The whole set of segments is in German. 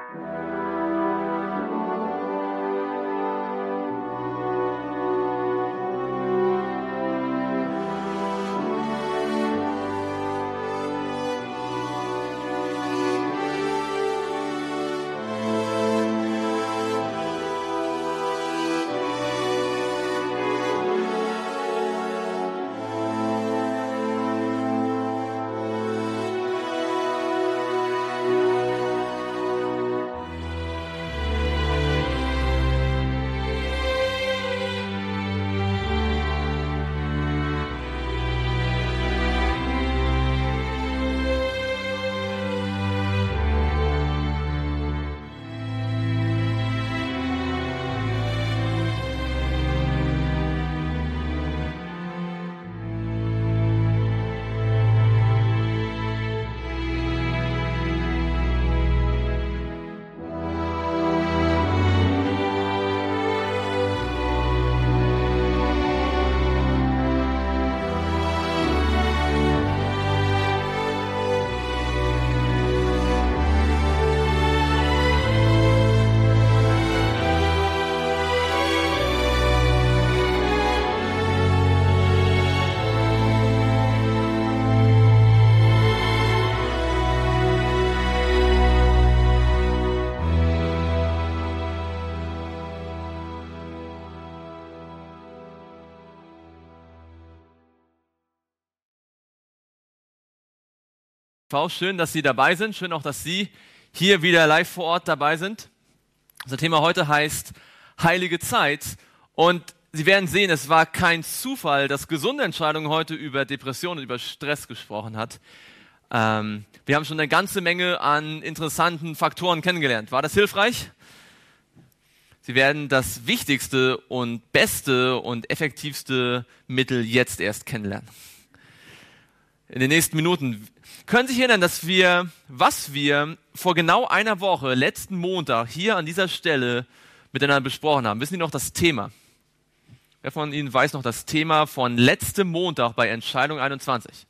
Schön, dass Sie dabei sind. Schön auch, dass Sie hier wieder live vor Ort dabei sind. Unser Thema heute heißt Heilige Zeit. Und Sie werden sehen, es war kein Zufall, dass Gesunde Entscheidungen heute über Depressionen, über Stress gesprochen hat. Wir haben schon eine ganze Menge an interessanten Faktoren kennengelernt. War das hilfreich? Sie werden das wichtigste und beste und effektivste Mittel jetzt erst kennenlernen. In den nächsten Minuten können Sie sich erinnern, was wir vor genau einer Woche, letzten Montag, hier an dieser Stelle miteinander besprochen haben. Wissen Sie noch das Thema? Wer von Ihnen weiß noch das Thema von letztem Montag bei Entscheidung 21?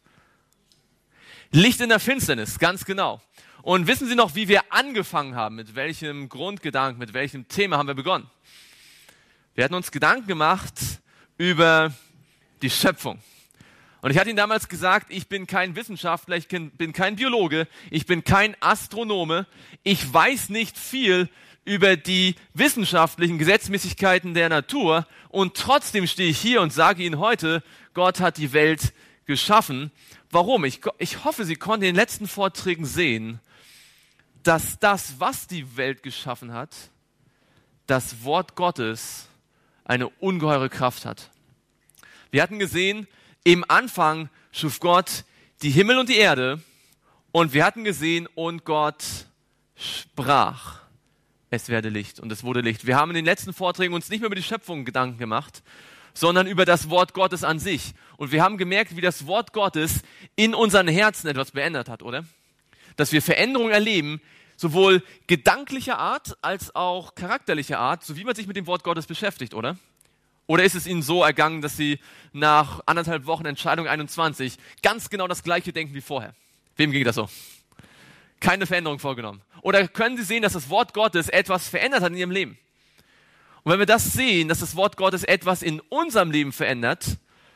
Licht in der Finsternis, ganz genau. Und wissen Sie noch, wie wir angefangen haben? Mit welchem Grundgedanken, mit welchem Thema haben wir begonnen? Wir hatten uns Gedanken gemacht über die Schöpfung. Und ich hatte Ihnen damals gesagt, ich bin kein Wissenschaftler, ich bin kein Biologe, ich bin kein Astronome, ich weiß nicht viel über die wissenschaftlichen Gesetzmäßigkeiten der Natur und trotzdem stehe ich hier und sage Ihnen heute, Gott hat die Welt geschaffen. Warum? Ich hoffe, Sie konnten in den letzten Vorträgen sehen, dass das, was die Welt geschaffen hat, das Wort Gottes eine ungeheure Kraft hat. Wir hatten gesehen, im Anfang schuf Gott die Himmel und die Erde und wir hatten gesehen, und Gott sprach, es werde Licht, und es wurde Licht. Wir haben in den letzten Vorträgen uns nicht mehr über die Schöpfung Gedanken gemacht, sondern über das Wort Gottes an sich. Und wir haben gemerkt, wie das Wort Gottes in unseren Herzen etwas verändert hat, oder? Dass wir Veränderungen erleben, sowohl gedanklicher Art als auch charakterlicher Art, so wie man sich mit dem Wort Gottes beschäftigt, oder? Oder ist es Ihnen so ergangen, dass Sie nach 1,5 Wochen Entscheidung 21 ganz genau das Gleiche denken wie vorher? Wem ging das so? Keine Veränderung vorgenommen. Oder können Sie sehen, dass das Wort Gottes etwas verändert hat in Ihrem Leben? Und wenn wir das sehen, dass das Wort Gottes etwas in unserem Leben verändert,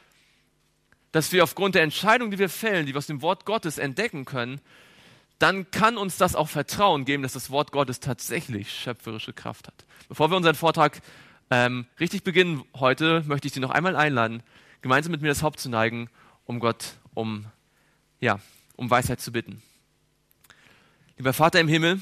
dass wir aufgrund der Entscheidung, die wir fällen, die wir aus dem Wort Gottes entdecken können, dann kann uns das auch Vertrauen geben, dass das Wort Gottes tatsächlich schöpferische Kraft hat. Bevor wir unseren Vortrag richtig beginnen heute, möchte ich Sie noch einmal einladen, gemeinsam mit mir das Haupt zu neigen, um Gott um Weisheit zu bitten. Lieber Vater im Himmel,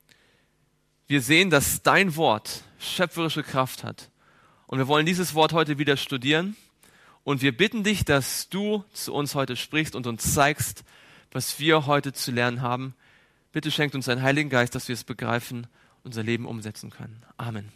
wir sehen, dass dein Wort schöpferische Kraft hat. Und wir wollen dieses Wort heute wieder studieren. Und wir bitten dich, dass du zu uns heute sprichst und uns zeigst, was wir heute zu lernen haben. Bitte schenkt uns deinen Heiligen Geist, dass wir es begreifen, unser Leben umsetzen können. Amen.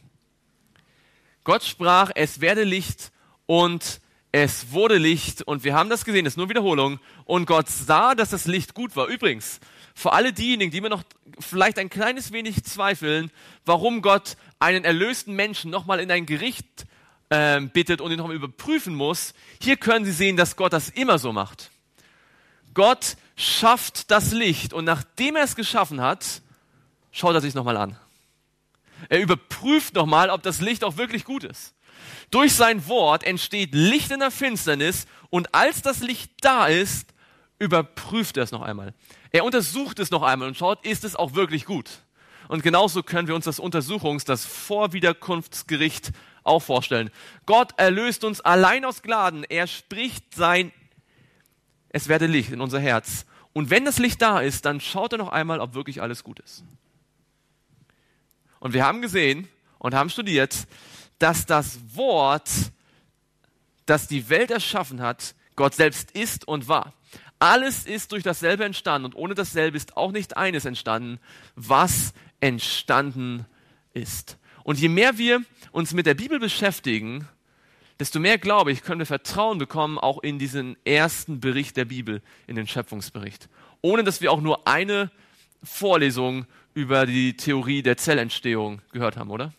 Gott sprach, es werde Licht, und es wurde Licht, und wir haben das gesehen, das ist nur Wiederholung, und Gott sah, dass das Licht gut war. Übrigens, für alle diejenigen, die mir noch vielleicht ein kleines wenig zweifeln, warum Gott einen erlösten Menschen nochmal in ein Gericht bittet und ihn nochmal überprüfen muss, hier können Sie sehen, dass Gott das immer so macht. Gott schafft das Licht, und nachdem er es geschaffen hat, schaut er sich nochmal an. Er überprüft nochmal, ob das Licht auch wirklich gut ist. Durch sein Wort entsteht Licht in der Finsternis und als das Licht da ist, überprüft er es noch einmal. Er untersucht es noch einmal und schaut, ist es auch wirklich gut? Und genauso können wir uns das Vorwiederkunftsgericht auch vorstellen. Gott erlöst uns allein aus Gnaden. Er spricht es werde Licht in unser Herz. Und wenn das Licht da ist, dann schaut er noch einmal, ob wirklich alles gut ist. Und wir haben gesehen und haben studiert, dass das Wort, das die Welt erschaffen hat, Gott selbst ist und war. Alles ist durch dasselbe entstanden und ohne dasselbe ist auch nicht eines entstanden, was entstanden ist. Und je mehr wir uns mit der Bibel beschäftigen, desto mehr, glaube ich, können wir Vertrauen bekommen, auch in diesen ersten Bericht der Bibel, in den Schöpfungsbericht. Ohne dass wir auch nur eine Vorlesung über die Theorie der Zellentstehung gehört haben, oder?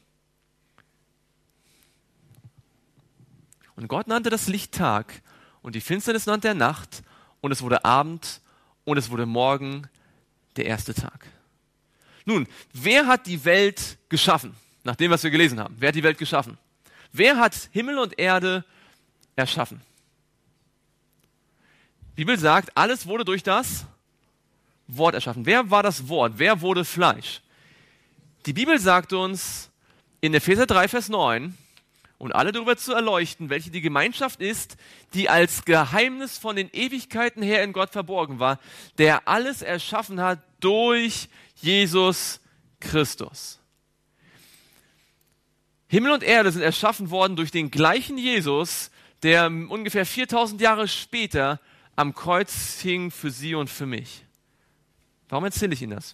Und Gott nannte das Licht Tag und die Finsternis nannte er Nacht und es wurde Abend und es wurde Morgen, der erste Tag. Nun, wer hat die Welt geschaffen? Nach dem, was wir gelesen haben. Wer hat die Welt geschaffen? Wer hat Himmel und Erde erschaffen? Die Bibel sagt, alles wurde durch das Wort erschaffen. Wer war das Wort? Wer wurde Fleisch? Die Bibel sagt uns in Epheser 3, Vers 9, und alle darüber zu erleuchten, welche die Gemeinschaft ist, die als Geheimnis von den Ewigkeiten her in Gott verborgen war, der alles erschaffen hat durch Jesus Christus. Himmel und Erde sind erschaffen worden durch den gleichen Jesus, der ungefähr 4000 Jahre später am Kreuz hing für Sie und für mich. Warum erzähle ich Ihnen das?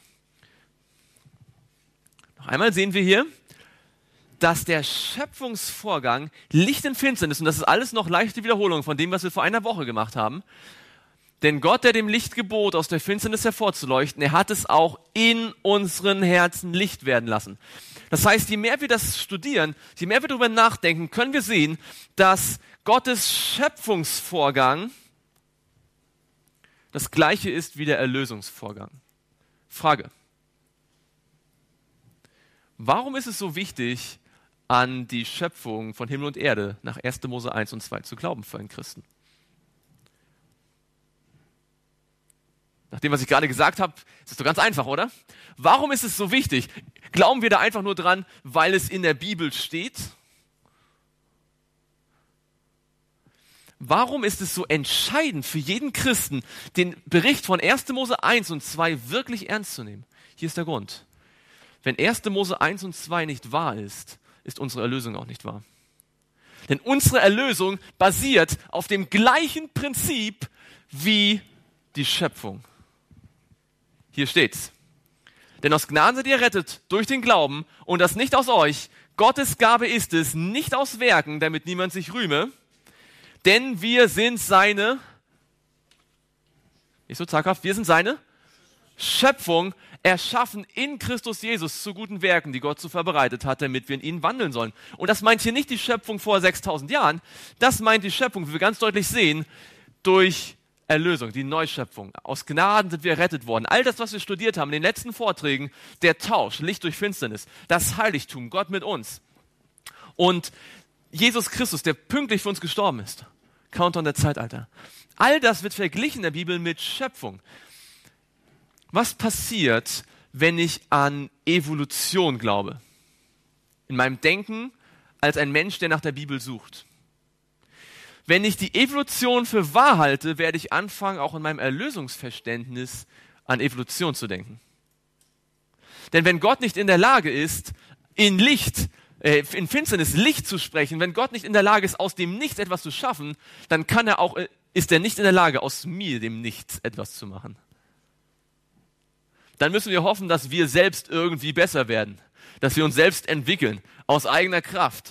Noch einmal sehen wir hier, dass der Schöpfungsvorgang Licht in Finsternis, und das ist alles noch leichte Wiederholung von dem, was wir vor einer Woche gemacht haben, denn Gott, der dem Licht gebot, aus der Finsternis hervorzuleuchten, er hat es auch in unseren Herzen Licht werden lassen. Das heißt, je mehr wir das studieren, je mehr wir darüber nachdenken, können wir sehen, dass Gottes Schöpfungsvorgang das gleiche ist wie der Erlösungsvorgang. Frage: Warum ist es so wichtig, an die Schöpfung von Himmel und Erde nach 1. Mose 1 und 2 zu glauben für einen Christen? Nach dem, was ich gerade gesagt habe, ist es doch ganz einfach, oder? Warum ist es so wichtig? Glauben wir da einfach nur dran, weil es in der Bibel steht? Warum ist es so entscheidend für jeden Christen, den Bericht von 1. Mose 1 und 2 wirklich ernst zu nehmen? Hier ist der Grund. Wenn 1. Mose 1 und 2 nicht wahr ist, ist unsere Erlösung auch nicht wahr. Denn unsere Erlösung basiert auf dem gleichen Prinzip wie die Schöpfung. Hier steht's. Denn aus Gnaden seid ihr errettet durch den Glauben und das nicht aus euch. Gottes Gabe ist es, nicht aus Werken, damit niemand sich rühme. Denn wir sind seine, nicht so zaghaft, wir sind seine Schöpfung, erschaffen in Christus Jesus zu guten Werken, die Gott zuvor bereitet hat, damit wir in ihnen wandeln sollen. Und das meint hier nicht die Schöpfung vor 6000 Jahren, das meint die Schöpfung, wie wir ganz deutlich sehen, durch Erlösung, die Neuschöpfung. Aus Gnaden sind wir errettet worden. All das, was wir studiert haben in den letzten Vorträgen, der Tausch, Licht durch Finsternis, das Heiligtum, Gott mit uns. Und Jesus Christus, der pünktlich für uns gestorben ist. Countdown der Zeitalter. All das wird verglichen in der Bibel mit Schöpfung. Was passiert, wenn ich an Evolution glaube? In meinem Denken als ein Mensch, der nach der Bibel sucht. Wenn ich die Evolution für wahr halte, werde ich anfangen, auch in meinem Erlösungsverständnis an Evolution zu denken. Denn wenn Gott nicht in der Lage ist, in Finsternis Licht zu sprechen, wenn Gott nicht in der Lage ist, aus dem Nichts etwas zu schaffen, dann ist er nicht in der Lage, aus mir, dem Nichts, etwas zu machen. Dann müssen wir hoffen, dass wir selbst irgendwie besser werden, dass wir uns selbst entwickeln, aus eigener Kraft.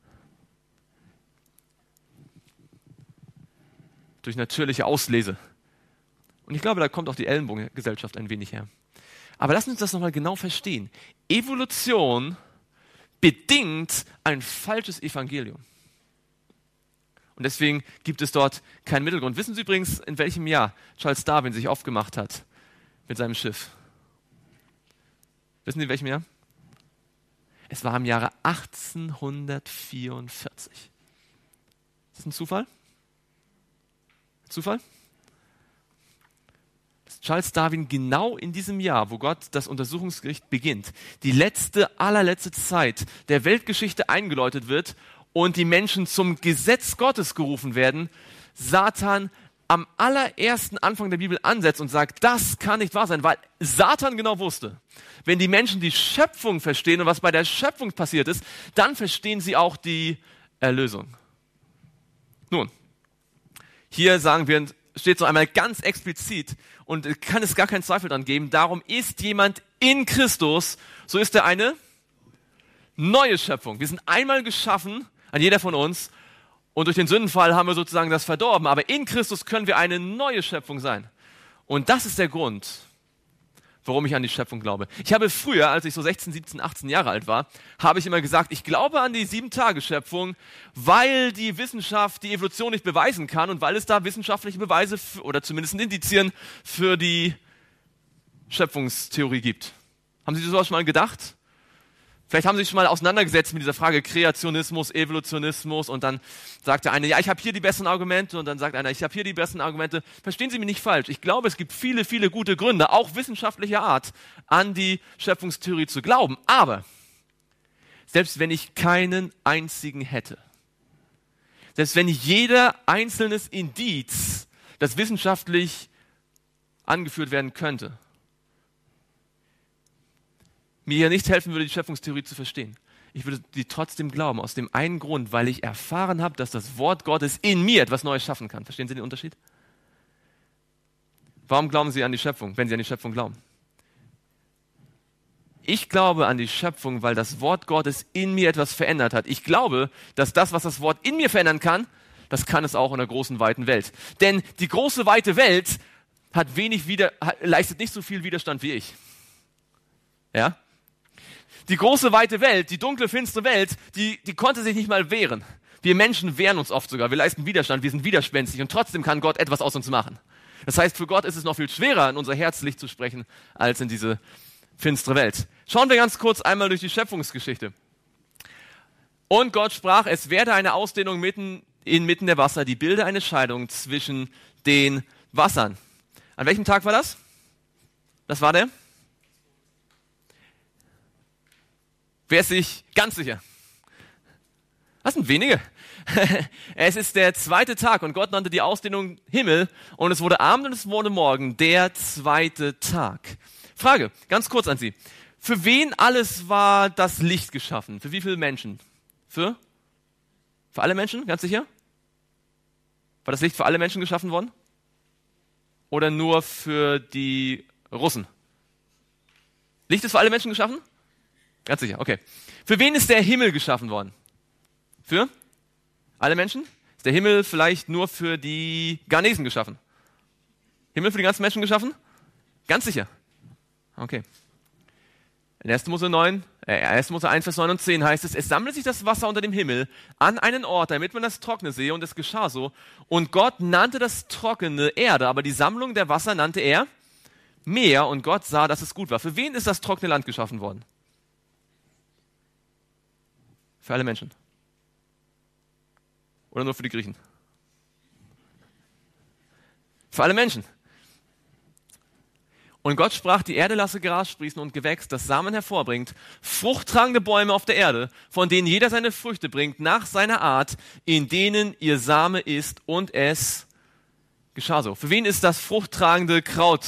Durch natürliche Auslese. Und ich glaube, da kommt auch die Ellenbogengesellschaft ein wenig her. Aber lass uns das nochmal genau verstehen. Evolution bedingt ein falsches Evangelium. Und deswegen gibt es dort keinen Mittelgrund. Wissen Sie übrigens, in welchem Jahr Charles Darwin sich aufgemacht hat mit seinem Schiff? Wissen Sie, welchem Jahr? Es war im Jahre 1844. Ist das ein Zufall? Zufall? Dass Charles Darwin genau in diesem Jahr, wo Gott das Untersuchungsgericht beginnt, die allerletzte Zeit der Weltgeschichte eingeläutet wird und die Menschen zum Gesetz Gottes gerufen werden, Satan am allerersten Anfang der Bibel ansetzt und sagt, das kann nicht wahr sein, weil Satan genau wusste, wenn die Menschen die Schöpfung verstehen und was bei der Schöpfung passiert ist, dann verstehen sie auch die Erlösung. Nun, hier steht so einmal ganz explizit und kann es gar keinen Zweifel dran geben, darum ist jemand in Christus, so ist er eine neue Schöpfung. Wir sind einmal geschaffen, an jeder von uns, und durch den Sündenfall haben wir sozusagen das verdorben. Aber in Christus können wir eine neue Schöpfung sein. Und das ist der Grund, warum ich an die Schöpfung glaube. Ich habe früher, als ich so 16, 17, 18 Jahre alt war, habe ich immer gesagt, ich glaube an die 7-Tage-Schöpfung, weil die Wissenschaft die Evolution nicht beweisen kann und weil es da wissenschaftliche Beweise oder zumindest Indizien für die Schöpfungstheorie gibt. Haben Sie sowas schon mal gedacht? Vielleicht haben Sie sich schon mal auseinandergesetzt mit dieser Frage Kreationismus, Evolutionismus und dann sagt der eine, ja, ich habe hier die besten Argumente und dann sagt einer, ich habe hier die besten Argumente. Verstehen Sie mich nicht falsch. Ich glaube, es gibt viele, viele gute Gründe, auch wissenschaftlicher Art, an die Schöpfungstheorie zu glauben. Aber selbst wenn ich keinen einzigen hätte, selbst wenn jeder einzelnes Indiz, das wissenschaftlich angeführt werden könnte, mir hier nicht helfen würde, die Schöpfungstheorie zu verstehen. Ich würde die trotzdem glauben, aus dem einen Grund, weil ich erfahren habe, dass das Wort Gottes in mir etwas Neues schaffen kann. Verstehen Sie den Unterschied? Warum glauben Sie an die Schöpfung, wenn Sie an die Schöpfung glauben? Ich glaube an die Schöpfung, weil das Wort Gottes in mir etwas verändert hat. Ich glaube, dass das, was das Wort in mir verändern kann, das kann es auch in der großen, weiten Welt. Denn die große, weite Welt leistet nicht so viel Widerstand wie ich. Ja? Die große, weite Welt, die dunkle, finstere Welt, die konnte sich nicht mal wehren. Wir Menschen wehren uns oft sogar, wir leisten Widerstand, wir sind widerspenstig und trotzdem kann Gott etwas aus uns machen. Das heißt, für Gott ist es noch viel schwerer, in unser Herzlicht zu sprechen, als in diese finstere Welt. Schauen wir ganz kurz einmal durch die Schöpfungsgeschichte. Und Gott sprach, es werde eine Ausdehnung inmitten der Wasser, die bilde eine Scheidung zwischen den Wassern. An welchem Tag war das? Das war der? Wer ist sich ganz sicher? Das sind wenige. Es ist der 2. Tag und Gott nannte die Ausdehnung Himmel und es wurde Abend und es wurde Morgen, der 2. Tag. Frage, ganz kurz an Sie. Für wen alles war das Licht geschaffen? Für wie viele Menschen? Für alle Menschen? Ganz sicher? War das Licht für alle Menschen geschaffen worden? Oder nur für die Russen? Licht ist für alle Menschen geschaffen? Ganz sicher, okay. Für wen ist der Himmel geschaffen worden? Für alle Menschen? Ist der Himmel vielleicht nur für die Ghanesen geschaffen? Himmel für die ganzen Menschen geschaffen? Ganz sicher. Okay. In 1. Mose 1, Vers 9 und 10 heißt es, es sammelt sich das Wasser unter dem Himmel an einen Ort, damit man das Trockene sehe, und es geschah so. Und Gott nannte das Trockene Erde, aber die Sammlung der Wasser nannte er Meer, und Gott sah, dass es gut war. Für wen ist das trockene Land geschaffen worden? Für alle Menschen. Oder nur für die Griechen? Für alle Menschen. Und Gott sprach, die Erde lasse Gras sprießen und Gewächs, das Samen hervorbringt, fruchttragende Bäume auf der Erde, von denen jeder seine Früchte bringt, nach seiner Art, in denen ihr Same ist, und es geschah so. Für wen ist das fruchttragende Kraut?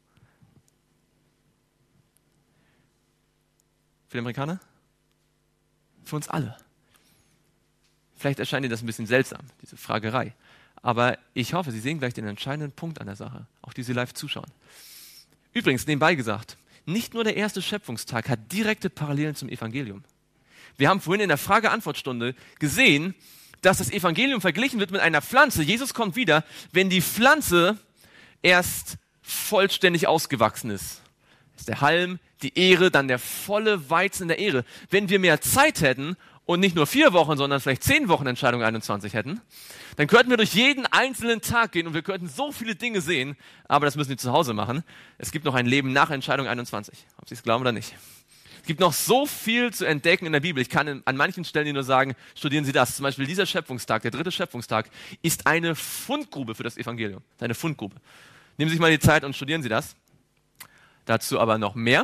Für die Amerikaner? Für uns alle. Vielleicht erscheint Ihnen das ein bisschen seltsam, diese Fragerei. Aber ich hoffe, Sie sehen gleich den entscheidenden Punkt an der Sache, auch die Sie live zuschauen. Übrigens, nebenbei gesagt, nicht nur der erste Schöpfungstag hat direkte Parallelen zum Evangelium. Wir haben vorhin in der Frage-Antwort-Stunde gesehen, dass das Evangelium verglichen wird mit einer Pflanze. Jesus kommt wieder, wenn die Pflanze erst vollständig ausgewachsen ist. Das ist der Halm, die Ähre, dann der volle Weizen in der Ähre. Wenn wir mehr Zeit hätten und nicht nur 4 Wochen, sondern vielleicht 10 Wochen Entscheidung 21 hätten, dann könnten wir durch jeden einzelnen Tag gehen und wir könnten so viele Dinge sehen, aber das müssen wir zu Hause machen. Es gibt noch ein Leben nach Entscheidung 21, ob Sie es glauben oder nicht. Es gibt noch so viel zu entdecken in der Bibel. Ich kann an manchen Stellen Ihnen nur sagen, studieren Sie das. Zum Beispiel dieser Schöpfungstag, der 3. Schöpfungstag, ist eine Fundgrube für das Evangelium. Eine Fundgrube. Nehmen Sie sich mal die Zeit und studieren Sie das. Dazu aber noch mehr.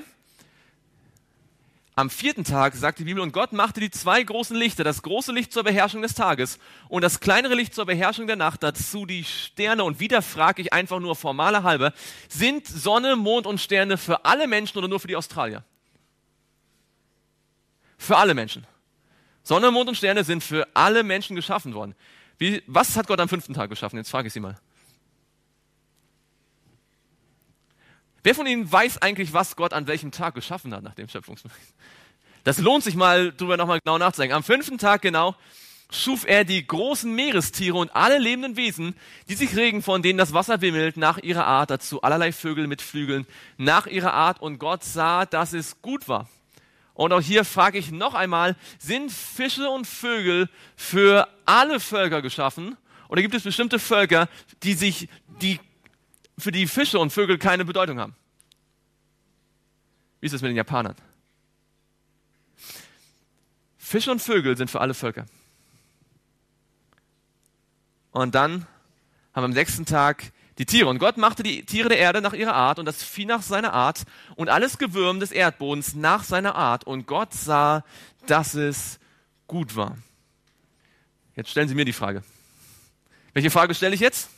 Am 4. Tag sagt die Bibel, und Gott machte die 2 großen Lichter, das große Licht zur Beherrschung des Tages und das kleinere Licht zur Beherrschung der Nacht, dazu die Sterne. Und wieder frage ich einfach nur formaler halber, sind Sonne, Mond und Sterne für alle Menschen oder nur für die Australier? Für alle Menschen. Sonne, Mond und Sterne sind für alle Menschen geschaffen worden. Was hat Gott am 5. Tag geschaffen? Jetzt frage ich Sie mal. Wer von Ihnen weiß eigentlich, was Gott an welchem Tag geschaffen hat nach dem Schöpfungsbericht? Das lohnt sich mal, darüber nochmal genau nachzudenken. Am 5. Tag genau schuf er die großen Meerestiere und alle lebenden Wesen, die sich regen, von denen das Wasser wimmelt, nach ihrer Art, dazu allerlei Vögel mit Flügeln, nach ihrer Art. Und Gott sah, dass es gut war. Und auch hier frage ich noch einmal, sind Fische und Vögel für alle Völker geschaffen? Oder gibt es bestimmte Völker, für die Fische und Vögel keine Bedeutung haben? Wie ist es mit den Japanern? Fische und Vögel sind für alle Völker. Und dann haben wir am 6. Tag die Tiere. Und Gott machte die Tiere der Erde nach ihrer Art und das Vieh nach seiner Art und alles Gewürm des Erdbodens nach seiner Art. Und Gott sah, dass es gut war. Jetzt stellen Sie mir die Frage. Welche Frage stelle ich jetzt?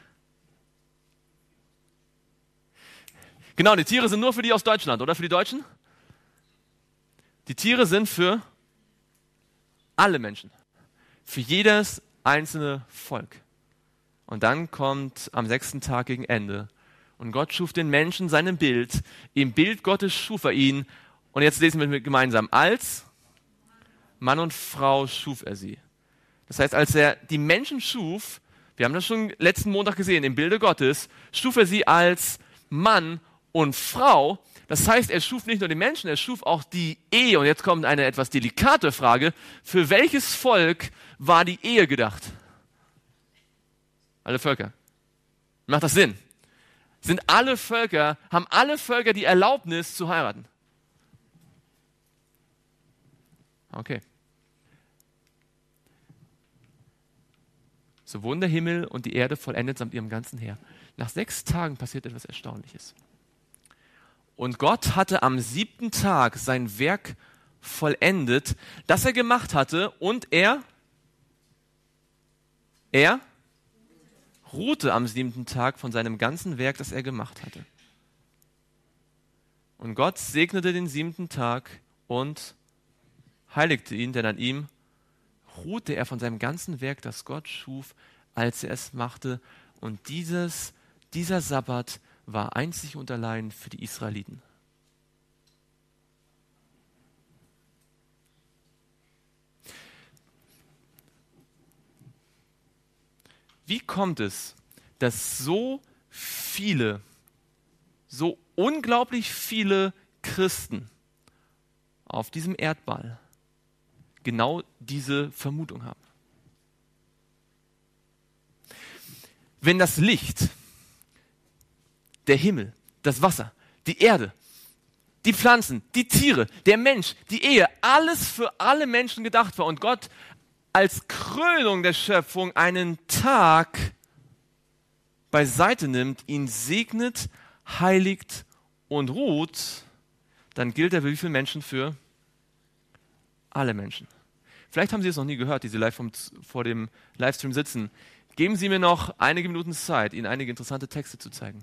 Genau, die Tiere sind nur für die aus Deutschland, oder für die Deutschen? Die Tiere sind für alle Menschen. Für jedes einzelne Volk. Und dann kommt am 6. Tag gegen Ende. Und Gott schuf den Menschen seinem Bild. Im Bild Gottes schuf er ihn. Und jetzt lesen wir gemeinsam. Als Mann und Frau schuf er sie. Das heißt, als er die Menschen schuf, wir haben das schon letzten Montag gesehen, im Bilde Gottes, schuf er sie als Mann und Frau. Das heißt, er schuf nicht nur den Menschen, er schuf auch die Ehe. Und jetzt kommt eine etwas delikate Frage. Für welches Volk war die Ehe gedacht? Alle Völker. Macht das Sinn? Haben alle Völker die Erlaubnis zu heiraten? Okay. So wurden der Himmel und die Erde vollendet samt ihrem ganzen Heer. Nach 6 Tagen passiert etwas Erstaunliches. Und Gott hatte am 7. Tag sein Werk vollendet, das er gemacht hatte, und er ruhte am 7. Tag von seinem ganzen Werk, das er gemacht hatte. Und Gott segnete den 7. Tag und heiligte ihn, denn an ihm ruhte er von seinem ganzen Werk, das Gott schuf, als er es machte. Und dieser Sabbat war einzig und allein für die Israeliten. Wie kommt es, dass so unglaublich viele Christen auf diesem Erdball genau diese Vermutung haben? Wenn das Licht, der Himmel, das Wasser, die Erde, die Pflanzen, die Tiere, der Mensch, die Ehe, alles für alle Menschen gedacht war und Gott als Krönung der Schöpfung einen Tag beiseite nimmt, ihn segnet, heiligt und ruht, dann gilt er für wie viele Menschen? Für alle Menschen. Vielleicht haben Sie es noch nie gehört, die Sie live vor dem Livestream sitzen. Geben Sie mir noch einige Minuten Zeit, Ihnen einige interessante Texte zu zeigen.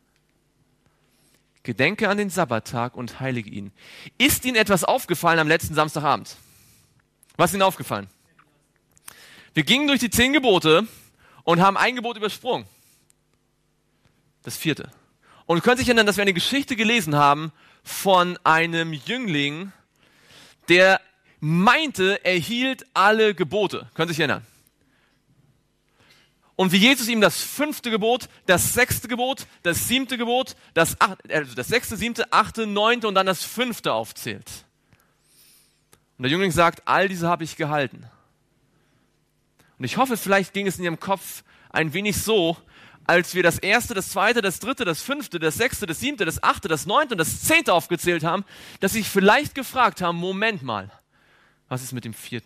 Gedenke an den Sabbattag und heilige ihn. Ist Ihnen etwas aufgefallen am letzten Samstagabend? Was ist Ihnen aufgefallen? Wir gingen durch die 10 Gebote und haben ein Gebot übersprungen. Das 4. Und Sie können sich erinnern, dass wir eine Geschichte gelesen haben von einem Jüngling, der meinte, er hielt alle Gebote. Können Sie sich erinnern? Und wie Jesus ihm das 5. Gebot, das 6. Gebot, das 7. Gebot, das 6., 7., 8., 9. und dann das 5. aufzählt. Und der Jüngling sagt, all diese habe ich gehalten. Und ich hoffe, vielleicht ging es in Ihrem Kopf ein wenig so, als wir das 1., das 2., das 3., das 5., das 6., das 7., das 8., das 9. und das 10. aufgezählt haben, dass sie sich vielleicht gefragt haben, Moment mal, was ist mit dem 4.?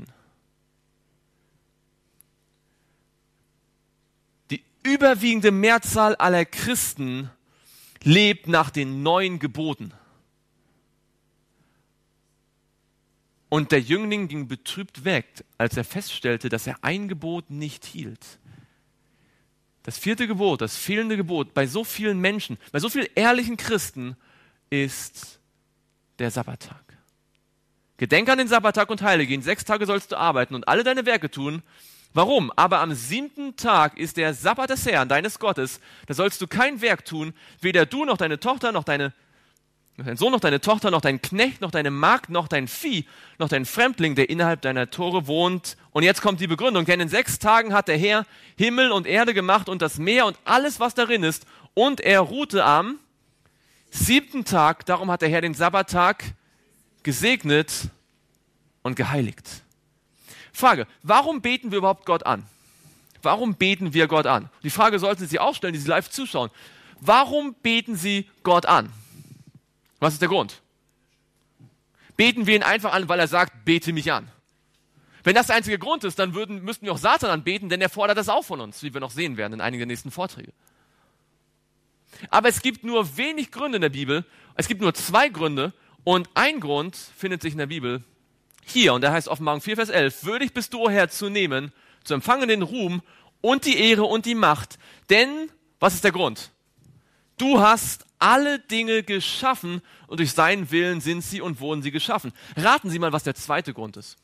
Die überwiegende Mehrzahl aller Christen lebt nach den 9 Geboten. Und der Jüngling ging betrübt weg, als er feststellte, dass er ein Gebot nicht hielt. Das 4. Gebot, das fehlende Gebot bei so vielen Menschen, bei so vielen ehrlichen Christen ist der Sabbattag. Gedenke an den Sabbattag und heilige ihn. 6 Tage sollst du arbeiten und alle deine Werke tun. Warum? Aber am 7. Tag ist der Sabbat des Herrn, deines Gottes. Da sollst du kein Werk tun, weder du noch deine Tochter, noch dein Sohn, noch deine Tochter, noch dein Knecht, noch deine Magd, noch dein Vieh, noch dein Fremdling, der innerhalb deiner Tore wohnt. Und jetzt kommt die Begründung, denn in 6 Tagen hat der Herr Himmel und Erde gemacht und das Meer und alles, was darin ist. Und er ruhte am 7. Tag, darum hat der Herr den Sabbattag gesegnet und geheiligt. Frage, warum beten wir überhaupt Gott an? Warum beten wir Gott an? Die Frage sollten Sie auch stellen, die Sie live zuschauen. Warum beten Sie Gott an? Was ist der Grund? Beten wir ihn einfach an, weil er sagt, bete mich an. Wenn das der einzige Grund ist, dann müssten wir auch Satan anbeten, denn er fordert das auch von uns, wie wir noch sehen werden in einigen der nächsten Vorträge. Aber es gibt nur wenig Gründe in der Bibel, es gibt nur 2 Gründe und ein Grund findet sich in der Bibel hier, und der heißt Offenbarung 4, Vers 11, würdig bist du, o Herr, zu nehmen, zu empfangen den Ruhm und die Ehre und die Macht, denn, was ist der Grund? Du hast alle Dinge geschaffen und durch seinen Willen sind sie und wurden sie geschaffen. Raten Sie mal, was der 2. Grund ist.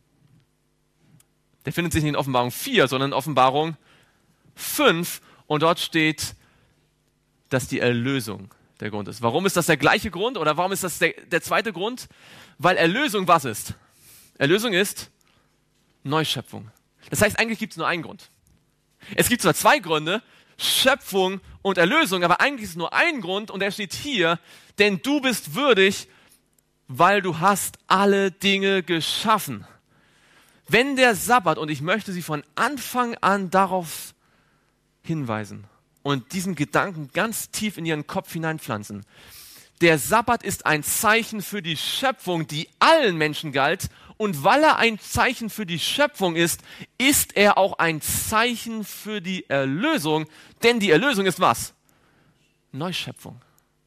Der findet sich nicht in Offenbarung 4, sondern in Offenbarung 5 und dort steht, dass die Erlösung der Grund ist. Warum ist das der gleiche Grund oder warum ist das der 2. Grund? Weil Erlösung was ist? Erlösung ist Neuschöpfung. Das heißt, eigentlich gibt es nur einen Grund. Es gibt zwar 2 Gründe, Schöpfung und Erlösung, aber eigentlich ist es nur ein Grund und der steht hier, denn du bist würdig, weil du hast alle Dinge geschaffen. Wenn der Sabbat, und ich möchte Sie von Anfang an darauf hinweisen und diesen Gedanken ganz tief in Ihren Kopf hineinpflanzen, der Sabbat ist ein Zeichen für die Schöpfung, die allen Menschen galt. Und weil er ein Zeichen für die Schöpfung ist, ist er auch ein Zeichen für die Erlösung. Denn die Erlösung ist was? Neuschöpfung.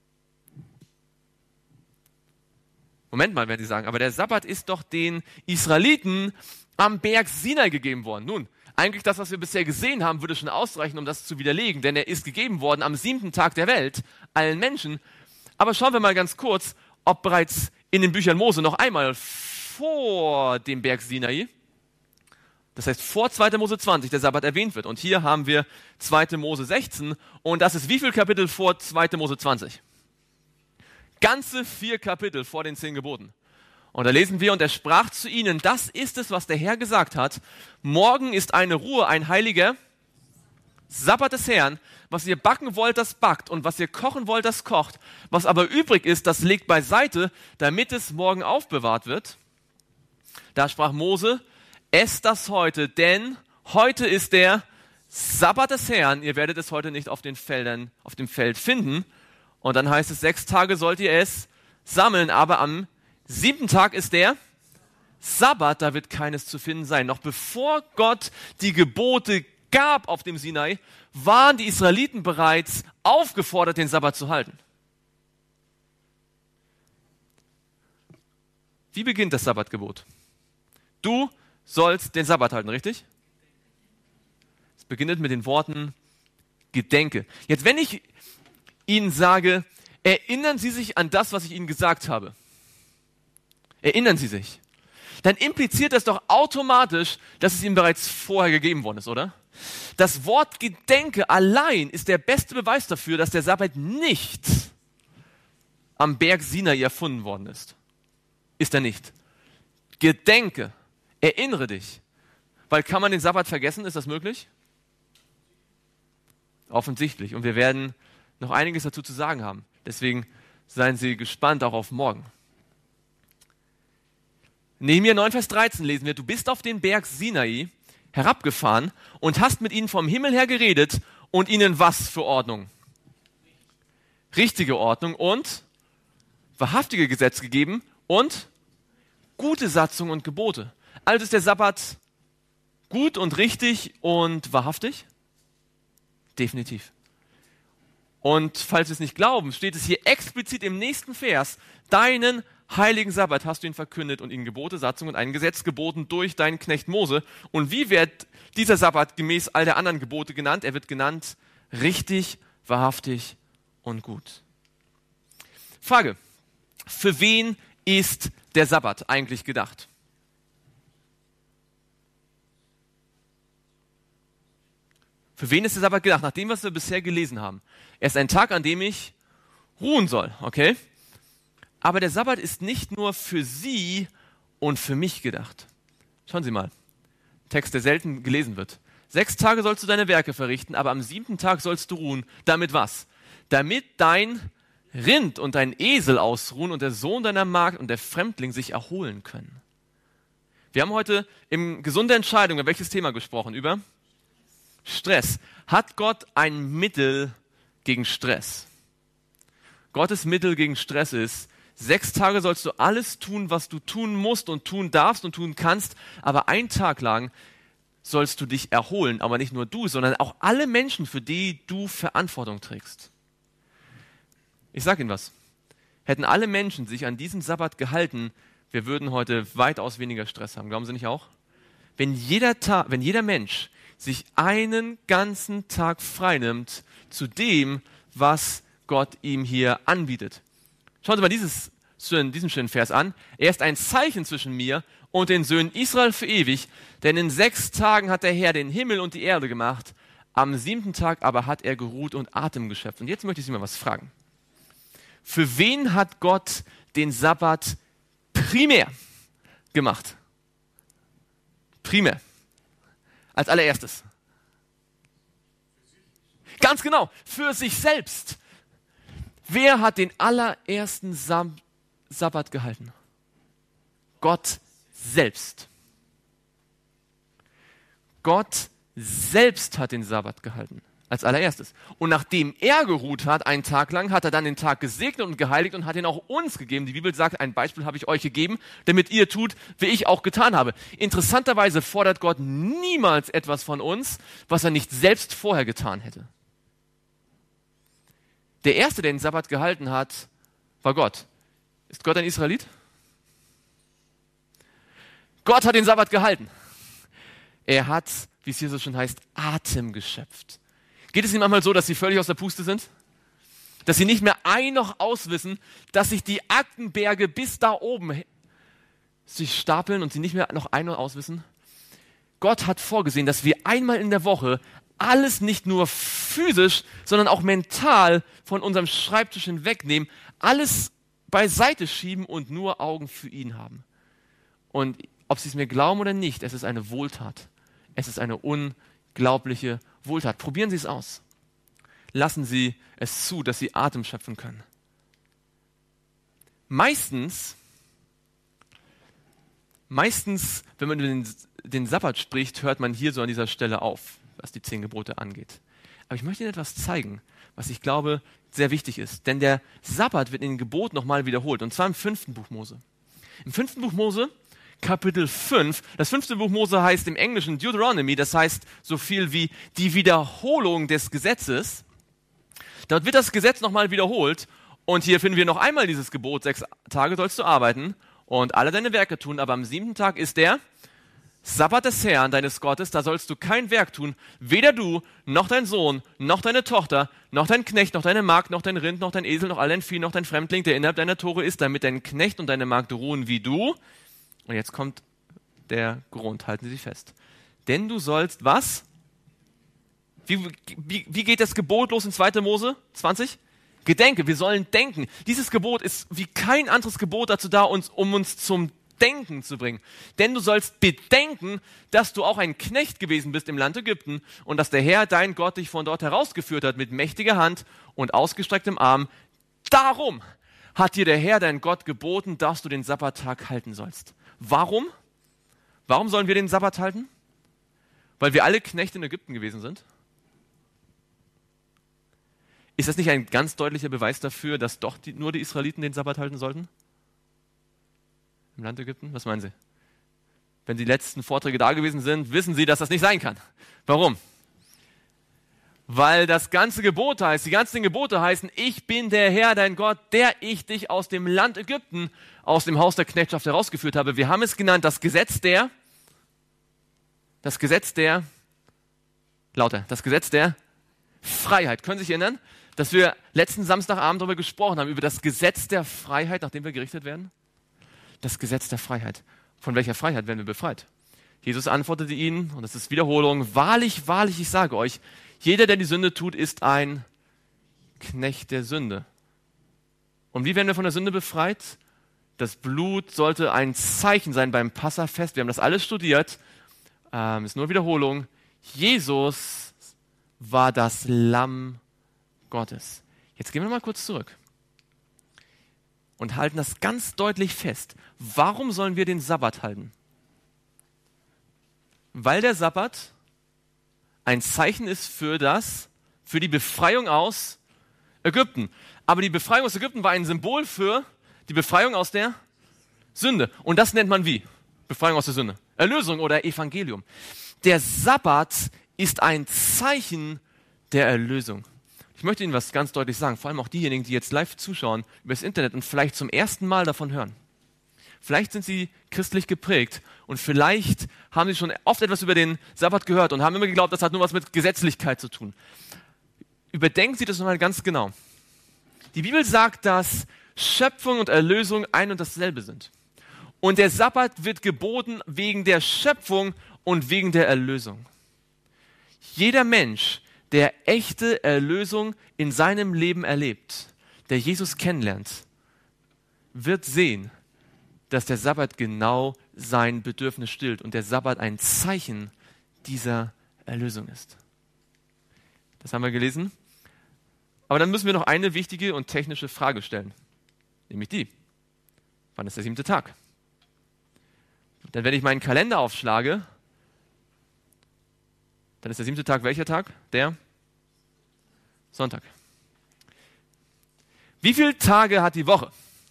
Moment mal, werden Sie sagen, aber der Sabbat ist doch den Israeliten am Berg Sinai gegeben worden. Nun, eigentlich das, was wir bisher gesehen haben, würde schon ausreichen, um das zu widerlegen. Denn er ist gegeben worden am 7. Tag der Welt, allen Menschen. Aber schauen wir mal ganz kurz, ob bereits in den Büchern Mose noch einmal vor dem Berg Sinai, das heißt vor 2. Mose 20, der Sabbat erwähnt wird. Und hier haben wir 2. Mose 16 und das ist wie viel Kapitel vor 2. Mose 20? Ganze 4 Kapitel vor den 10 Geboten. Und da lesen wir, und er sprach zu ihnen, das ist es, was der Herr gesagt hat. Morgen ist eine Ruhe, ein heiliger Sabbat des Herrn. Was ihr backen wollt, das backt. Und was ihr kochen wollt, das kocht. Was aber übrig ist, das legt beiseite, damit es morgen aufbewahrt wird. Da sprach Mose, esst das heute, denn heute ist der Sabbat des Herrn. Ihr werdet es heute nicht auf den Feldern, auf dem Feld finden. Und dann heißt es, 6 Tage sollt ihr es sammeln, aber am 7. Tag ist der Sabbat, da wird keines zu finden sein. Noch bevor Gott die Gebote gab auf dem Sinai, waren die Israeliten bereits aufgefordert, den Sabbat zu halten. Wie beginnt das Sabbatgebot? Du sollst den Sabbat halten, richtig? Es beginnt mit den Worten, gedenke. Jetzt, wenn ich Ihnen sage, erinnern Sie sich an das, was ich Ihnen gesagt habe. Erinnern Sie sich. Dann impliziert das doch automatisch, dass es Ihnen bereits vorher gegeben worden ist, oder? Das Wort Gedenke allein ist der beste Beweis dafür, dass der Sabbat nicht am Berg Sinai erfunden worden ist. Ist er nicht. Gedenke, erinnere dich. Weil kann man den Sabbat vergessen? Ist das möglich? Offensichtlich. Und wir werden noch einiges dazu zu sagen haben. Deswegen seien Sie gespannt auch auf morgen. Nehemiah 9, Vers 13 lesen wir, du bist auf den Berg Sinai herabgefahren und hast mit ihnen vom Himmel her geredet und ihnen was für Ordnung? Richtige Ordnung und wahrhaftige Gesetze gegeben und gute Satzungen und Gebote. Also ist der Sabbat gut und richtig und wahrhaftig? Definitiv. Und falls Sie es nicht glauben, steht es hier explizit im nächsten Vers, deinen heiligen Sabbat hast du ihn verkündet und ihnen Gebote, Satzungen und ein Gesetz geboten durch deinen Knecht Mose. Und wie wird dieser Sabbat gemäß all der anderen Gebote genannt? Er wird genannt richtig, wahrhaftig und gut. Frage, für wen ist der Sabbat eigentlich gedacht? Für wen ist der Sabbat gedacht? Nach dem, was wir bisher gelesen haben. Er ist ein Tag, an dem ich ruhen soll, okay? Aber der Sabbat ist nicht nur für Sie und für mich gedacht. Schauen Sie mal, Text, der selten gelesen wird. 6 Tage sollst du deine Werke verrichten, aber am 7. Tag sollst du ruhen. Damit was? Damit dein Rind und dein Esel ausruhen und der Sohn deiner Magd und der Fremdling sich erholen können. Wir haben heute im Gesunde Entscheidung über welches Thema gesprochen? Über Stress. Hat Gott ein Mittel gegen Stress? Gottes Mittel gegen Stress ist, 6 Tage sollst du alles tun, was du tun musst und tun darfst und tun kannst, aber 1 Tag lang sollst du dich erholen, aber nicht nur du, sondern auch alle Menschen, für die du Verantwortung trägst. Ich sage Ihnen was, hätten alle Menschen sich an diesen Sabbat gehalten, wir würden heute weitaus weniger Stress haben. Glauben Sie nicht auch? Wenn jeder Mensch sich einen ganzen Tag freinimmt zu dem, was Gott ihm hier anbietet. Schauen Sie mal diesen schönen Vers an. Er ist ein Zeichen zwischen mir und den Söhnen Israel für ewig, denn in 6 Tagen hat der Herr den Himmel und die Erde gemacht, am 7. Tag aber hat er geruht und Atem geschöpft. Und jetzt möchte ich Sie mal was fragen. Für wen hat Gott den Sabbat primär gemacht? Primär. Als allererstes. Ganz genau, für sich selbst. Wer hat den allerersten Sabbat gehalten? Gott selbst. Gott selbst hat den Sabbat gehalten, als allererstes. Und nachdem er geruht hat, einen Tag lang, hat er dann den Tag gesegnet und geheiligt und hat ihn auch uns gegeben. Die Bibel sagt, ein Beispiel habe ich euch gegeben, damit ihr tut, wie ich auch getan habe. Interessanterweise fordert Gott niemals etwas von uns, was er nicht selbst vorher getan hätte. Der Erste, der den Sabbat gehalten hat, war Gott. Ist Gott ein Israelit? Gott hat den Sabbat gehalten. Er hat, wie es hier so schön heißt, Atem geschöpft. Geht es Ihnen manchmal so, dass Sie völlig aus der Puste sind? Dass Sie nicht mehr ein noch auswissen, dass sich die Aktenberge bis da oben sich stapeln und Sie nicht mehr noch ein noch auswissen? Gott hat vorgesehen, dass wir einmal in der Woche alles nicht nur physisch, sondern auch mental von unserem Schreibtisch hinwegnehmen, alles beiseite schieben und nur Augen für ihn haben. Und ob Sie es mir glauben oder nicht, es ist eine Wohltat. Es ist eine unglaubliche Wohltat. Probieren Sie es aus. Lassen Sie es zu, dass Sie Atem schöpfen können. Meistens, wenn man über den Sabbat spricht, hört man hier so an dieser Stelle auf, was die 10 Gebote angeht. Aber ich möchte Ihnen etwas zeigen, was ich glaube sehr wichtig ist. Denn der Sabbat wird in den Geboten nochmal wiederholt. Und zwar im 5. Buch Mose. Im 5. Buch Mose, Kapitel 5. Das 5. Buch Mose heißt im Englischen Deuteronomy, das heißt so viel wie die Wiederholung des Gesetzes. Dort wird das Gesetz nochmal wiederholt und hier finden wir noch einmal dieses Gebot, 6 Tage sollst du arbeiten und alle deine Werke tun, aber am 7. Tag ist der Sabbat des Herrn, deines Gottes, da sollst du kein Werk tun, weder du, noch dein Sohn, noch deine Tochter, noch dein Knecht, noch deine Magd, noch dein Rind, noch dein Esel, noch all dein Vieh, noch dein Fremdling, der innerhalb deiner Tore ist, damit dein Knecht und deine Magd ruhen wie du. Und jetzt kommt der Grund, halten Sie sich fest. Denn du sollst was? Wie geht das Gebot los in 2. Mose 20? Gedenke, wir sollen denken. Dieses Gebot ist wie kein anderes Gebot dazu da, um uns zum Denken zu bringen. Denn du sollst bedenken, dass du auch ein Knecht gewesen bist im Land Ägypten und dass der Herr, dein Gott, dich von dort herausgeführt hat mit mächtiger Hand und ausgestrecktem Arm. Darum hat dir der Herr, dein Gott, geboten, dass du den Sabbattag halten sollst. Warum? Warum sollen wir den Sabbat halten? Weil wir alle Knechte in Ägypten gewesen sind? Ist das nicht ein ganz deutlicher Beweis dafür, dass doch nur die Israeliten den Sabbat halten sollten? Im Land Ägypten? Was meinen Sie? Wenn die letzten Vorträge da gewesen sind, wissen Sie, dass das nicht sein kann. Warum? Weil das ganze Gebot heißt, die ganzen Gebote heißen, ich bin der Herr, dein Gott, der ich dich aus dem Land Ägypten, aus dem Haus der Knechtschaft herausgeführt habe. Wir haben es genannt, das Gesetz der Freiheit. Können Sie sich erinnern, dass wir letzten Samstagabend darüber gesprochen haben, über das Gesetz der Freiheit, nachdem wir gerichtet werden? Das Gesetz der Freiheit. Von welcher Freiheit werden wir befreit? Jesus antwortete ihnen, und das ist Wiederholung, wahrlich, wahrlich, ich sage euch, jeder, der die Sünde tut, ist ein Knecht der Sünde. Und wie werden wir von der Sünde befreit? Das Blut sollte ein Zeichen sein beim Passafest. Wir haben das alles studiert. Ist nur Wiederholung. Jesus war das Lamm Gottes. Jetzt gehen wir noch mal kurz zurück und halten das ganz deutlich fest. Warum sollen wir den Sabbat halten? Weil der Sabbat ein Zeichen ist für die Befreiung aus Ägypten. Aber die Befreiung aus Ägypten war ein Symbol für die Befreiung aus der Sünde. Und das nennt man wie? Befreiung aus der Sünde. Erlösung oder Evangelium. Der Sabbat ist ein Zeichen der Erlösung. Ich möchte Ihnen was ganz deutlich sagen, vor allem auch diejenigen, die jetzt live zuschauen über das Internet und vielleicht zum ersten Mal davon hören. Vielleicht sind Sie christlich geprägt und vielleicht haben Sie schon oft etwas über den Sabbat gehört und haben immer geglaubt, das hat nur was mit Gesetzlichkeit zu tun. Überdenken Sie das nochmal ganz genau. Die Bibel sagt, dass Schöpfung und Erlösung ein und dasselbe sind. Und der Sabbat wird geboten wegen der Schöpfung und wegen der Erlösung. Jeder Mensch, der echte Erlösung in seinem Leben erlebt, der Jesus kennenlernt, wird sehen, dass der Sabbat genau sein Bedürfnis stillt und der Sabbat ein Zeichen dieser Erlösung ist. Das haben wir gelesen. Aber dann müssen wir noch eine wichtige und technische Frage stellen, nämlich die: Wann ist der 7. Tag? Denn wenn ich meinen Kalender aufschlage, dann ist der 7. Tag welcher Tag? Der Sonntag. Wie viele Tage hat die Woche?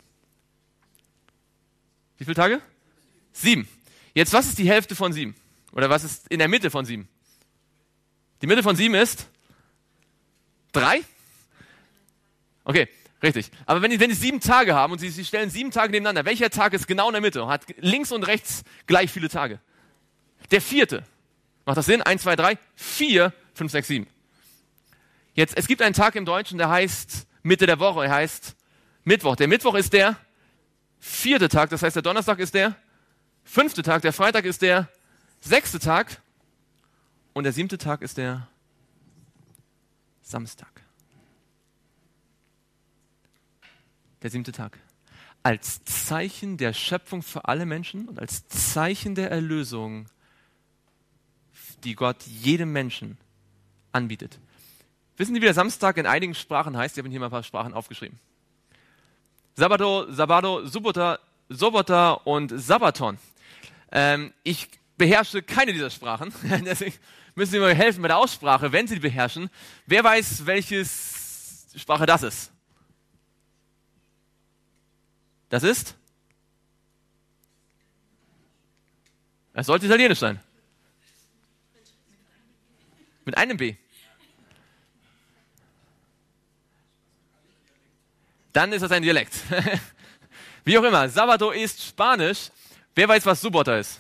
Wie viele Tage? 7. Jetzt, was ist die Hälfte von 7? Oder was ist in der Mitte von 7? Die Mitte von 7 ist 3? Okay, richtig. Aber wenn die 7 Tage haben und Sie stellen 7 Tage nebeneinander, welcher Tag ist genau in der Mitte und hat links und rechts gleich viele Tage? Der 4. Macht das Sinn? 1, 2, 3, 4, 5, 6, 7. Jetzt, es gibt einen Tag im Deutschen, der heißt Mitte der Woche, er heißt Mittwoch. Der Mittwoch ist der 4. Tag, das heißt der Donnerstag ist der 5. Tag, der Freitag ist der 6. Tag und der 7. Tag ist der Samstag. Der 7. Tag. Als Zeichen der Schöpfung für alle Menschen und als Zeichen der Erlösung, die Gott jedem Menschen anbietet. Wissen Sie, wie der Samstag in einigen Sprachen heißt? Ich habe Ihnen hier mal ein paar Sprachen aufgeschrieben. Sabado, Sobota und Sabaton. Ich beherrsche keine dieser Sprachen, deswegen müssen Sie mir helfen bei der Aussprache, wenn Sie die beherrschen. Wer weiß, welche Sprache das ist? Das ist? Es sollte Italienisch sein. Mit einem B. Dann ist das ein Dialekt. Wie auch immer, Sabato ist Spanisch. Wer weiß, was Subota ist?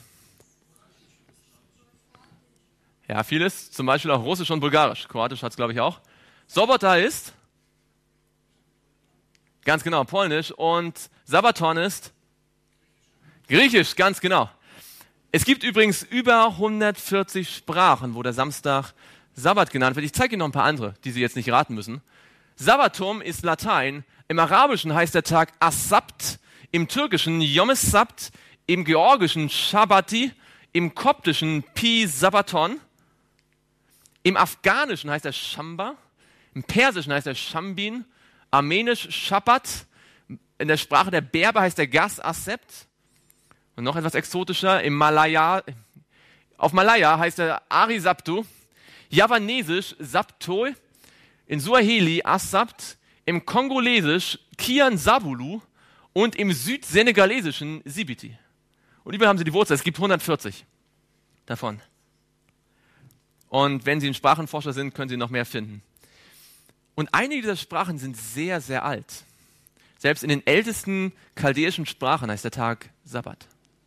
Ja, vieles. Zum Beispiel auch Russisch und Bulgarisch. Kroatisch hat es, glaube ich, auch. Sobota ist? Ganz genau, Polnisch. Und Sabaton ist? Griechisch, ganz genau. Es gibt übrigens über 140 Sprachen, wo der Samstag Sabbat genannt wird. Ich zeige Ihnen noch ein paar andere, die Sie jetzt nicht raten müssen. Sabbatum ist Latein. Im Arabischen heißt der Tag As-Sabt, im Türkischen Yom es-Sabt, im Georgischen Shabbati, im Koptischen Pi Sabbaton, im Afghanischen heißt er Shamba, im Persischen heißt er Shambin, Armenisch Shabbat, in der Sprache der Berber heißt er Gas As-Sebt und noch etwas exotischer, auf Malaya heißt er Ari Sabtu, Javanesisch Sabtoi, in Suaheli As-Sabt, im Kongolesisch Kian Sabulu und im südsenegalesischen Sibiti. Und überall haben sie die Wurzel. Es gibt 140 davon. Und wenn Sie ein Sprachenforscher sind, können Sie noch mehr finden. Und einige dieser Sprachen sind sehr, sehr alt. Selbst in den ältesten chaldäischen Sprachen heißt der Tag Sabbat.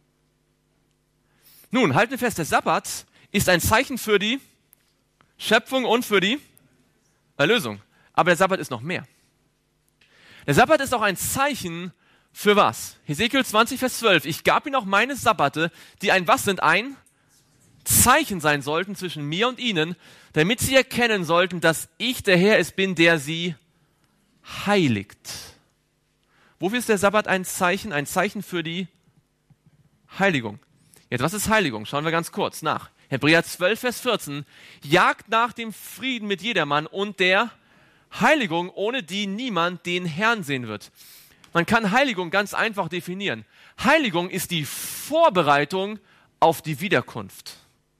Nun, halten wir fest, der Sabbat ist ein Zeichen für die Schöpfung und für die Erlösung. Aber der Sabbat ist noch mehr. Der Sabbat ist auch ein Zeichen für was? Hesekiel 20, Vers 12. Ich gab ihnen auch meine Sabbate, die ein was sind? Ein Zeichen sein sollten zwischen mir und ihnen, damit sie erkennen sollten, dass ich der Herr es bin, der sie heiligt. Wofür ist der Sabbat ein Zeichen? Ein Zeichen für die Heiligung. Jetzt, was ist Heiligung? Schauen wir ganz kurz nach. Hebräer 12, Vers 14. Jagt nach dem Frieden mit jedermann und der Heiligung, ohne die niemand den Herrn sehen wird. Man kann Heiligung ganz einfach definieren. Heiligung ist die Vorbereitung auf die Wiederkunft.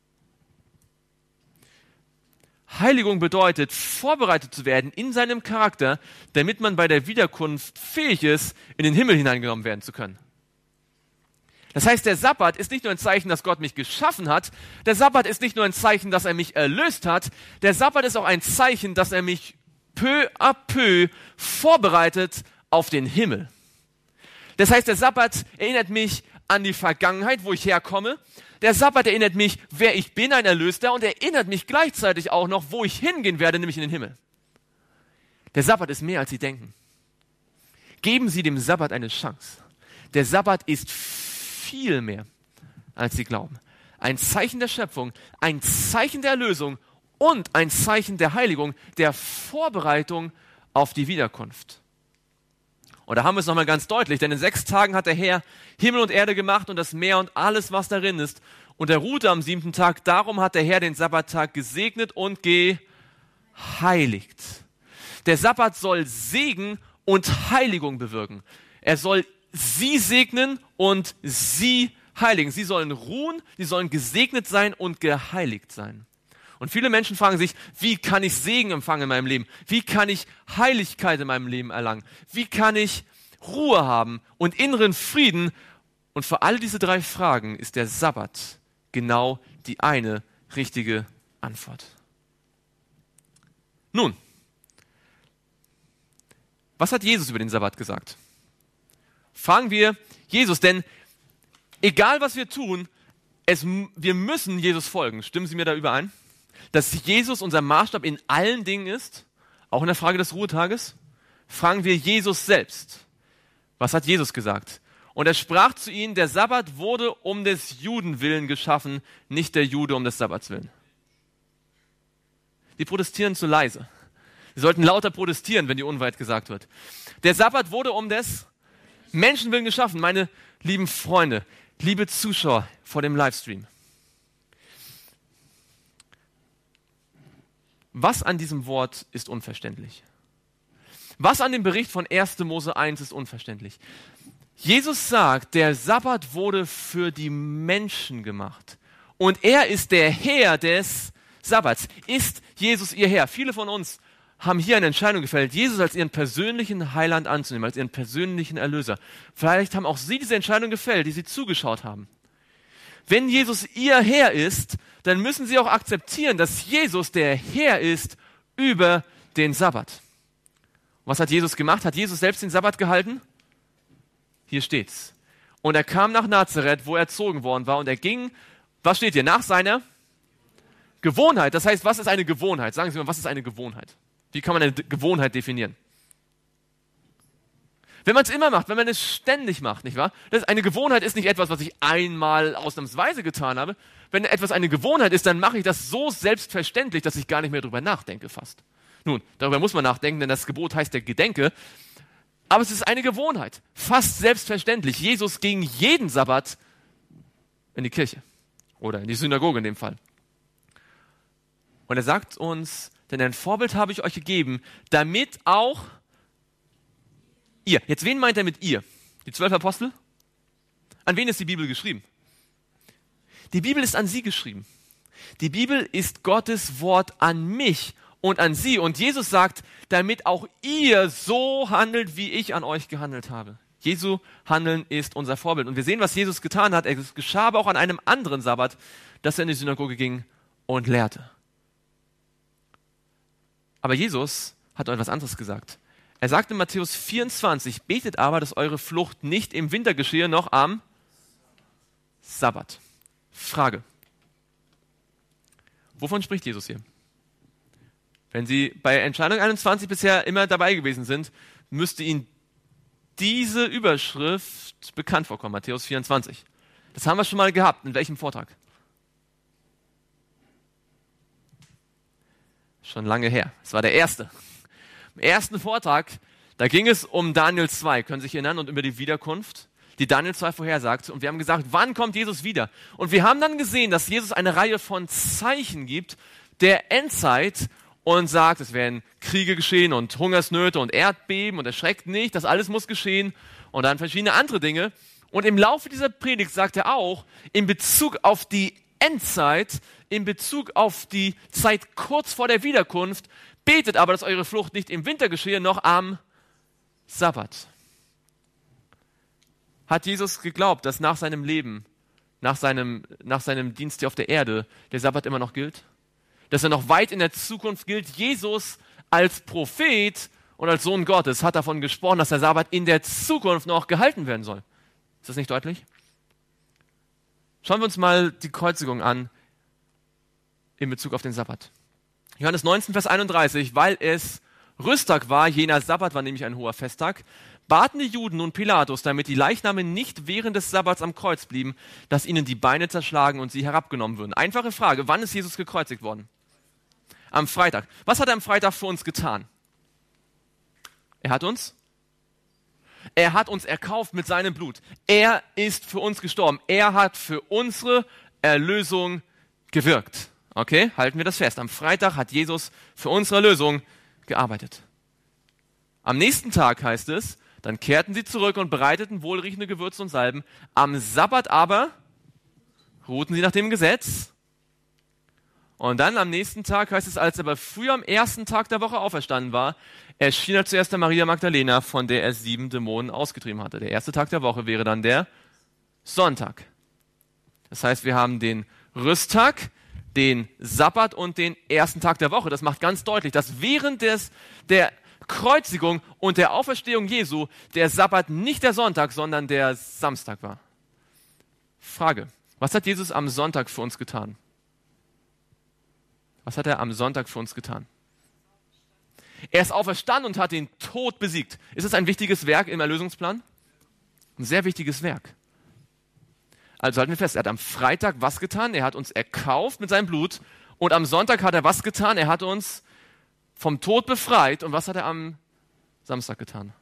Heiligung bedeutet, vorbereitet zu werden in seinem Charakter, damit man bei der Wiederkunft fähig ist, in den Himmel hineingenommen werden zu können. Das heißt, der Sabbat ist nicht nur ein Zeichen, dass Gott mich geschaffen hat. Der Sabbat ist nicht nur ein Zeichen, dass er mich erlöst hat. Der Sabbat ist auch ein Zeichen, dass er mich peu à peu vorbereitet auf den Himmel. Das heißt, der Sabbat erinnert mich an die Vergangenheit, wo ich herkomme. Der Sabbat erinnert mich, wer ich bin, ein Erlöster, und erinnert mich gleichzeitig auch noch, wo ich hingehen werde, nämlich in den Himmel. Der Sabbat ist mehr, als Sie denken. Geben Sie dem Sabbat eine Chance. Der Sabbat ist viel mehr, als Sie glauben. Ein Zeichen der Schöpfung, ein Zeichen der Erlösung und ein Zeichen der Heiligung, der Vorbereitung auf die Wiederkunft. Und da haben wir es nochmal ganz deutlich, denn in 6 Tagen hat der Herr Himmel und Erde gemacht und das Meer und alles, was darin ist. Und er ruhte am 7. Tag. Darum hat der Herr den Sabbattag gesegnet und geheiligt. Der Sabbat soll Segen und Heiligung bewirken. Er soll sie segnen und sie heiligen. Sie sollen ruhen, sie sollen gesegnet sein und geheiligt sein. Und viele Menschen fragen sich, wie kann ich Segen empfangen in meinem Leben? Wie kann ich Heiligkeit in meinem Leben erlangen? Wie kann ich Ruhe haben und inneren Frieden? Und für all diese 3 Fragen ist der Sabbat genau die eine richtige Antwort. Nun, was hat Jesus über den Sabbat gesagt? Fragen wir Jesus, denn egal was wir tun, wir müssen Jesus folgen. Stimmen Sie mir da überein? Dass Jesus unser Maßstab in allen Dingen ist, auch in der Frage des Ruhetages, fragen wir Jesus selbst. Was hat Jesus gesagt? Und er sprach zu ihnen, der Sabbat wurde um des Juden willen geschaffen, nicht der Jude um des Sabbats willen. Die protestieren zu leise. Sie sollten lauter protestieren, wenn die Unwahrheit gesagt wird. Der Sabbat wurde um des Menschen willen geschaffen. Meine lieben Freunde, liebe Zuschauer vor dem Livestream. Was an diesem Wort ist unverständlich? Was an dem Bericht von 1. Mose 1 ist unverständlich? Jesus sagt, der Sabbat wurde für die Menschen gemacht. Und er ist der Herr des Sabbats. Ist Jesus ihr Herr? Viele von uns haben hier eine Entscheidung gefällt, Jesus als ihren persönlichen Heiland anzunehmen, als ihren persönlichen Erlöser. Vielleicht haben auch Sie diese Entscheidung gefällt, die Sie zugeschaut haben. Wenn Jesus ihr Herr ist, dann müssen Sie auch akzeptieren, dass Jesus der Herr ist über den Sabbat. Was hat Jesus gemacht? Hat Jesus selbst den Sabbat gehalten? Hier steht's. Und er kam nach Nazareth, wo er erzogen worden war, und er ging, was steht hier? Nach seiner Gewohnheit. Das heißt, was ist eine Gewohnheit? Sagen Sie mal, was ist eine Gewohnheit? Wie kann man eine Gewohnheit definieren? Wenn man es immer macht, wenn man es ständig macht, nicht wahr? Eine Gewohnheit ist nicht etwas, was ich einmal ausnahmsweise getan habe. Wenn etwas eine Gewohnheit ist, dann mache ich das so selbstverständlich, dass ich gar nicht mehr darüber nachdenke fast. Nun, darüber muss man nachdenken, denn das Gebot heißt ja Gedenke. Aber es ist eine Gewohnheit, fast selbstverständlich. Jesus ging jeden Sabbat in die Kirche oder in die Synagoge in dem Fall. Und er sagt uns, denn ein Vorbild habe ich euch gegeben, damit auch ihr. Jetzt, wen meint er mit ihr? Die 12 Apostel? An wen ist die Bibel geschrieben? Die Bibel ist an Sie geschrieben. Die Bibel ist Gottes Wort an mich und an sie. Und Jesus sagt, damit auch ihr so handelt, wie ich an euch gehandelt habe. Jesu Handeln ist unser Vorbild. Und wir sehen, was Jesus getan hat. Es geschah aber auch an einem anderen Sabbat, dass er in die Synagoge ging und lehrte. Aber Jesus hat etwas anderes gesagt. Er sagt in Matthäus 24, betet aber, dass eure Flucht nicht im Winter geschehe, noch am Sabbat. Frage. Wovon spricht Jesus hier? Wenn Sie bei Entscheidung 21 bisher immer dabei gewesen sind, müsste Ihnen diese Überschrift bekannt vorkommen, Matthäus 24. Das haben wir schon mal gehabt. In welchem Vortrag? Schon lange her. Es war der erste. Im ersten Vortrag, da ging es um Daniel 2, können Sie sich erinnern, und über die Wiederkunft, die Daniel 2 vorhersagt. Und wir haben gesagt, wann kommt Jesus wieder? Und wir haben dann gesehen, dass Jesus eine Reihe von Zeichen gibt der Endzeit und sagt, es werden Kriege geschehen und Hungersnöte und Erdbeben und erschreckt nicht, das alles muss geschehen und dann verschiedene andere Dinge. Und im Laufe dieser Predigt sagt er auch, in Bezug auf die Endzeit, in Bezug auf die Zeit kurz vor der Wiederkunft, betet aber, dass eure Flucht nicht im Winter geschehe, noch am Sabbat. Hat Jesus geglaubt, dass nach seinem Leben, nach seinem Dienst hier auf der Erde, der Sabbat immer noch gilt? Dass er noch weit in der Zukunft gilt? Jesus als Prophet und als Sohn Gottes hat davon gesprochen, dass der Sabbat in der Zukunft noch gehalten werden soll. Ist das nicht deutlich? Schauen wir uns mal die Kreuzigung an in Bezug auf den Sabbat. Johannes 19, Vers 31, weil es Rüsttag war, jener Sabbat war nämlich ein hoher Festtag, baten die Juden nun Pilatus, damit die Leichname nicht während des Sabbats am Kreuz blieben, dass ihnen die Beine zerschlagen und sie herabgenommen würden. Einfache Frage, wann ist Jesus gekreuzigt worden? Am Freitag. Was hat er am Freitag für uns getan? Er hat uns erkauft mit seinem Blut. Er ist für uns gestorben. Er hat für unsere Erlösung gewirkt. Okay, halten wir das fest. Am Freitag hat Jesus für unsere Erlösung gearbeitet. Am nächsten Tag heißt es, dann kehrten sie zurück und bereiteten wohlriechende Gewürze und Salben. Am Sabbat aber ruhten sie nach dem Gesetz. Und dann am nächsten Tag heißt es, als er aber früh am ersten Tag der Woche auferstanden war, erschien er zuerst der Maria Magdalena, von der er 7 Dämonen ausgetrieben hatte. Der erste Tag der Woche wäre dann der Sonntag. Das heißt, wir haben den Rüsttag, den Sabbat und den ersten Tag der Woche. Das macht ganz deutlich, dass während der Kreuzigung und der Auferstehung Jesu der Sabbat nicht der Sonntag, sondern der Samstag war. Frage, was hat Jesus am Sonntag für uns getan? Was hat er am Sonntag für uns getan? Er ist auferstanden und hat den Tod besiegt. Ist es ein wichtiges Werk im Erlösungsplan? Ein sehr wichtiges Werk. Also halten wir fest, er hat am Freitag was getan? Er hat uns erkauft mit seinem Blut. Und am Sonntag hat er was getan? Er hat uns vom Tod befreit. Und was hat er am Samstag getan?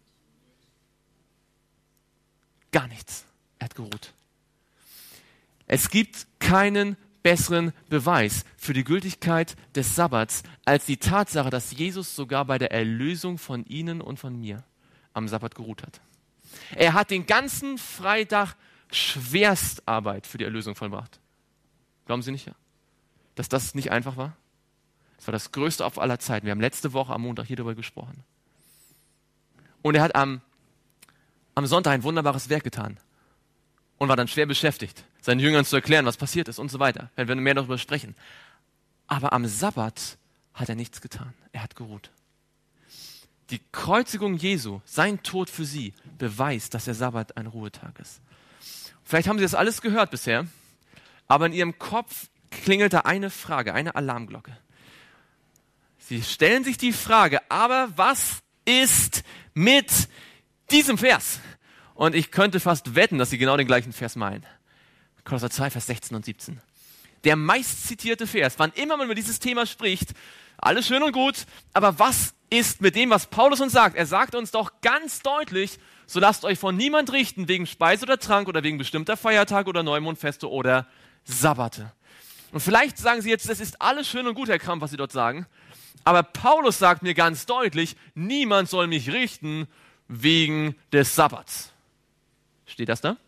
Gar nichts. Er hat geruht. Es gibt keinen besseren Beweis für die Gültigkeit des Sabbats als die Tatsache, dass Jesus sogar bei der Erlösung von Ihnen und von mir am Sabbat geruht hat. Er hat den ganzen Freitag Schwerstarbeit für die Erlösung vollbracht. Glauben Sie nicht, ja? Dass das nicht einfach war? Es war das Größte auf aller Zeiten. Wir haben letzte Woche am Montag hier darüber gesprochen. Und er hat am Sonntag ein wunderbares Werk getan und war dann schwer beschäftigt, seinen Jüngern zu erklären, was passiert ist und so weiter. Wenn wir mehr darüber sprechen. Aber am Sabbat hat er nichts getan. Er hat geruht. Die Kreuzigung Jesu, sein Tod für sie, beweist, dass der Sabbat ein Ruhetag ist. Vielleicht haben Sie das alles gehört bisher, aber in Ihrem Kopf klingelt da eine Frage, eine Alarmglocke. Sie stellen sich die Frage, aber was ist mit diesem Vers? Und ich könnte fast wetten, dass Sie genau den gleichen Vers meinen. Kolosser 2, Vers 16 und 17. Der meistzitierte Vers, wann immer man über dieses Thema spricht, alles schön und gut, aber was ist mit dem, was Paulus uns sagt? Er sagt uns doch ganz deutlich, so lasst euch von niemand richten wegen Speise oder Trank oder wegen bestimmter Feiertage oder Neumondfeste oder Sabbate. Und vielleicht sagen Sie jetzt, das ist alles schön und gut, Herr Kramp, was Sie dort sagen, aber Paulus sagt mir ganz deutlich, niemand soll mich richten wegen des Sabbats. Steht das da?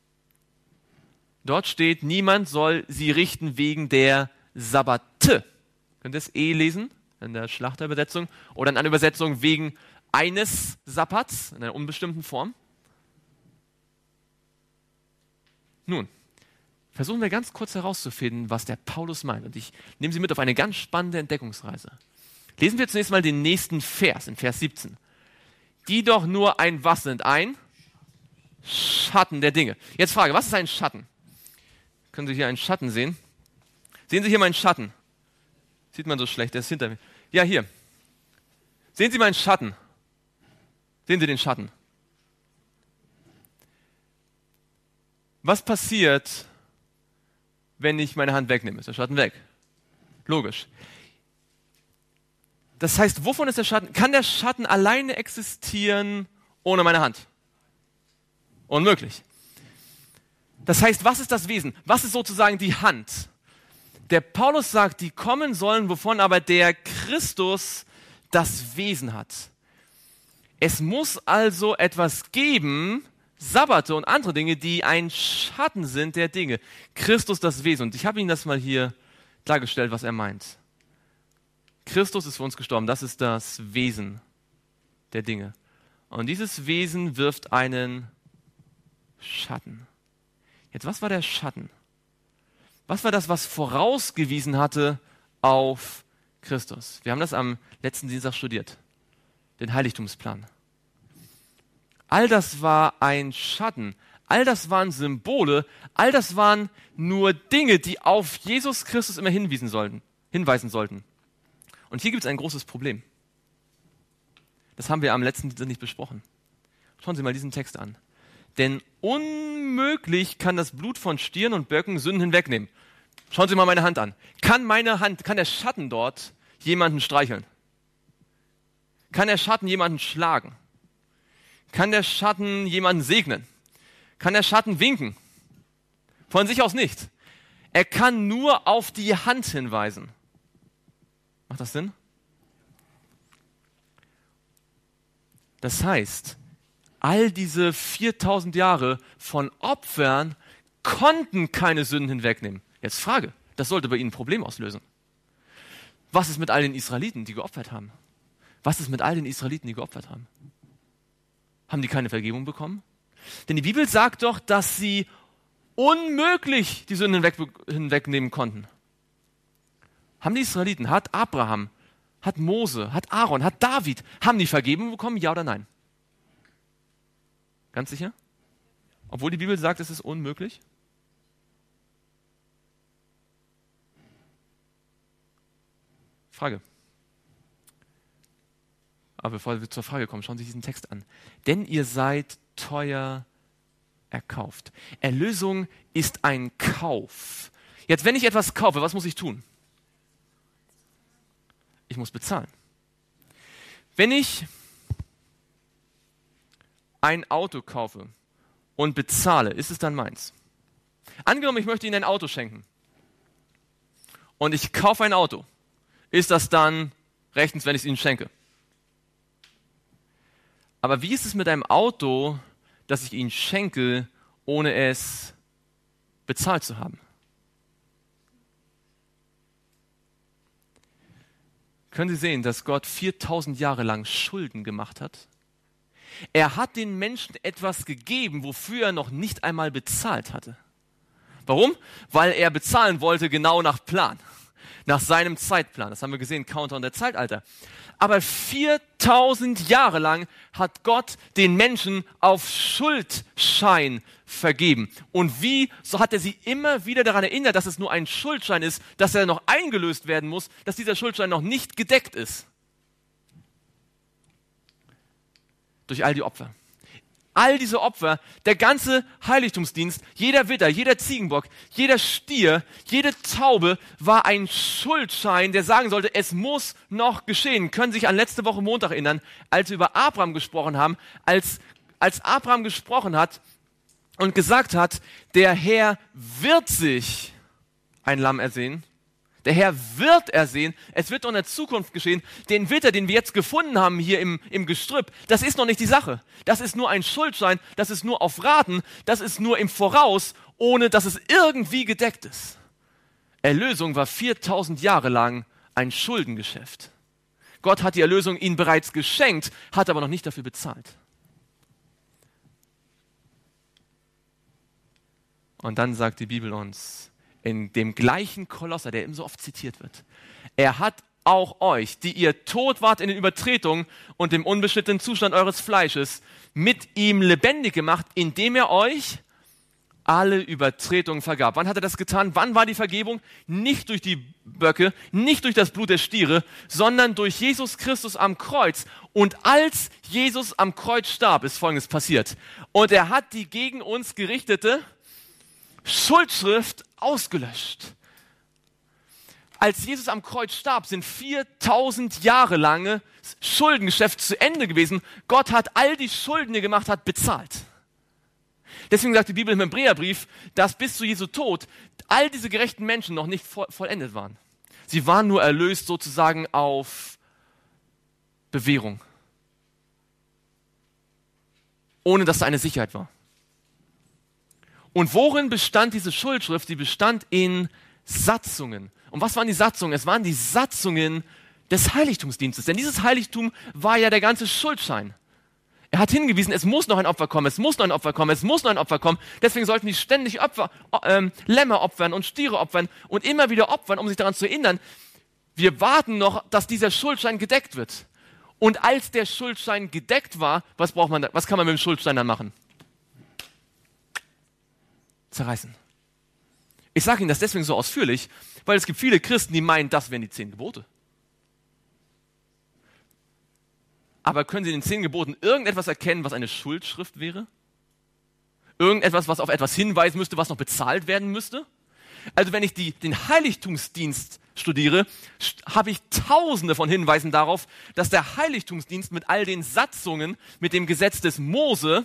Dort steht, niemand soll sie richten wegen der Sabbate. Könnt ihr das lesen in der Schlachterübersetzung? Oder in einer Übersetzung wegen eines Sabbats, in einer unbestimmten Form? Nun, versuchen wir ganz kurz herauszufinden, was der Paulus meint. Und ich nehme Sie mit auf eine ganz spannende Entdeckungsreise. Lesen wir zunächst mal den nächsten Vers, in Vers 17. Die doch nur ein was sind? Ein Schatten der Dinge. Jetzt Frage, was ist ein Schatten? Können Sie hier einen Schatten sehen? Sehen Sie hier meinen Schatten? Sieht man so schlecht, der ist hinter mir. Ja, hier. Sehen Sie meinen Schatten? Sehen Sie den Schatten? Was passiert, wenn ich meine Hand wegnehme? Ist der Schatten weg? Logisch. Das heißt, wovon ist der Schatten? Kann der Schatten alleine existieren ohne meine Hand? Unmöglich. Das heißt, was ist das Wesen? Was ist sozusagen die Hand? Der Paulus sagt, die kommen sollen, wovon aber der Christus das Wesen hat. Es muss also etwas geben, Sabbate und andere Dinge, die ein Schatten sind der Dinge. Christus das Wesen. Und ich habe Ihnen das mal hier klargestellt, was er meint. Christus ist für uns gestorben. Das ist das Wesen der Dinge. Und dieses Wesen wirft einen Schatten. Jetzt, was war der Schatten? Was war das, was vorausgewiesen hatte auf Christus? Wir haben das am letzten Dienstag studiert. Den Heiligtumsplan. All das war ein Schatten. All das waren Symbole. All das waren nur Dinge, die auf Jesus Christus immer hinweisen sollten. Und hier gibt es ein großes Problem. Das haben wir am letzten Dienstag nicht besprochen. Schauen Sie mal diesen Text an. Denn unmöglich kann das Blut von Stieren und Böcken Sünden hinwegnehmen. Schauen Sie mal meine Hand an. Kann der Schatten dort jemanden streicheln? Kann der Schatten jemanden schlagen? Kann der Schatten jemanden segnen? Kann der Schatten winken? Von sich aus nicht. Er kann nur auf die Hand hinweisen. Macht das Sinn? Das heißt, all diese 4000 Jahre von Opfern konnten keine Sünden hinwegnehmen. Jetzt Frage, das sollte bei Ihnen ein Problem auslösen. Was ist mit all den Israeliten, die geopfert haben? Was ist mit all den Israeliten, die geopfert haben? Haben die keine Vergebung bekommen? Denn die Bibel sagt doch, dass sie unmöglich die Sünden hinwegnehmen konnten. Haben die Israeliten, hat Abraham, hat Mose, hat Aaron, hat David, haben die Vergebung bekommen, ja oder nein? Ganz sicher? Obwohl die Bibel sagt, es ist unmöglich? Frage. Aber bevor wir zur Frage kommen, schauen Sie sich diesen Text an. Denn ihr seid teuer erkauft. Erlösung ist ein Kauf. Jetzt, wenn ich etwas kaufe, was muss ich tun? Ich muss bezahlen. Wenn ich ein Auto kaufe und bezahle, ist es dann meins? Angenommen, ich möchte Ihnen ein Auto schenken und ich kaufe ein Auto. Ist das dann rechtens, wenn ich es Ihnen schenke? Aber wie ist es mit einem Auto, das ich Ihnen schenke, ohne es bezahlt zu haben? Können Sie sehen, dass Gott 4000 Jahre lang Schulden gemacht hat? Er hat den Menschen etwas gegeben, wofür er noch nicht einmal bezahlt hatte. Warum? Weil er bezahlen wollte genau nach Plan. Nach seinem Zeitplan. Das haben wir gesehen, Countdown der Zeitalter. Aber 4000 Jahre lang hat Gott den Menschen auf Schuldschein vergeben. Und wie? So hat er sie immer wieder daran erinnert, dass es nur ein Schuldschein ist, dass er noch eingelöst werden muss, dass dieser Schuldschein noch nicht gedeckt ist. Durch all die Opfer. All diese Opfer, der ganze Heiligtumsdienst, jeder Widder, jeder Ziegenbock, jeder Stier, jede Taube war ein Schuldschein, der sagen sollte, es muss noch geschehen. Können Sie sich an letzte Woche Montag erinnern, als wir über Abraham gesprochen haben, als Abraham gesprochen hat und gesagt hat, der Herr wird sich ein Lamm ersehen. Der Herr wird ersehen, es wird noch in der Zukunft geschehen. Den Widder, den wir jetzt gefunden haben hier im Gestrüpp, das ist noch nicht die Sache. Das ist nur ein Schuldschein, das ist nur auf Raten, das ist nur im Voraus, ohne dass es irgendwie gedeckt ist. Erlösung war 4000 Jahre lang ein Schuldengeschäft. Gott hat die Erlösung ihnen bereits geschenkt, hat aber noch nicht dafür bezahlt. Und dann sagt die Bibel uns, in dem gleichen Kolosser, der eben so oft zitiert wird, er hat auch euch, die ihr tot wart in den Übertretungen und dem unbeschnittenen Zustand eures Fleisches, mit ihm lebendig gemacht, indem er euch alle Übertretungen vergab. Wann hat er das getan? Wann war die Vergebung? Nicht durch die Böcke, nicht durch das Blut der Stiere, sondern durch Jesus Christus am Kreuz. Und als Jesus am Kreuz starb, ist Folgendes passiert. Und er hat die gegen uns gerichtete Schuldschrift ausgelöscht. Als Jesus am Kreuz starb, sind 4000 Jahre lange Schuldengeschäft zu Ende gewesen. Gott hat all die Schulden, die er gemacht hat, bezahlt. Deswegen sagt die Bibel im Hebräerbrief, dass bis zu Jesu Tod all diese gerechten Menschen noch nicht vollendet waren. Sie waren nur erlöst sozusagen auf Bewährung. Ohne dass da eine Sicherheit war. Und worin bestand diese Schuldschrift? Sie bestand in Satzungen. Und was waren die Satzungen? Es waren die Satzungen des Heiligtumsdienstes. Denn dieses Heiligtum war ja der ganze Schuldschein. Er hat hingewiesen, es muss noch ein Opfer kommen, es muss noch ein Opfer kommen, es muss noch ein Opfer kommen. Deswegen sollten die ständig Lämmer opfern und Stiere opfern und immer wieder opfern, um sich daran zu erinnern, wir warten noch, dass dieser Schuldschein gedeckt wird. Und als der Schuldschein gedeckt war, was kann man mit dem Schuldschein dann machen? Zerreißen. Ich sage Ihnen das deswegen so ausführlich, weil es gibt viele Christen, die meinen, das wären die 10 Gebote. Aber können Sie in den 10 Geboten irgendetwas erkennen, was eine Schuldschrift wäre? Irgendetwas, was auf etwas hinweisen müsste, was noch bezahlt werden müsste? Also wenn ich den Heiligtumsdienst studiere, habe ich tausende von Hinweisen darauf, dass der Heiligtumsdienst mit all den Satzungen, mit dem Gesetz des Mose,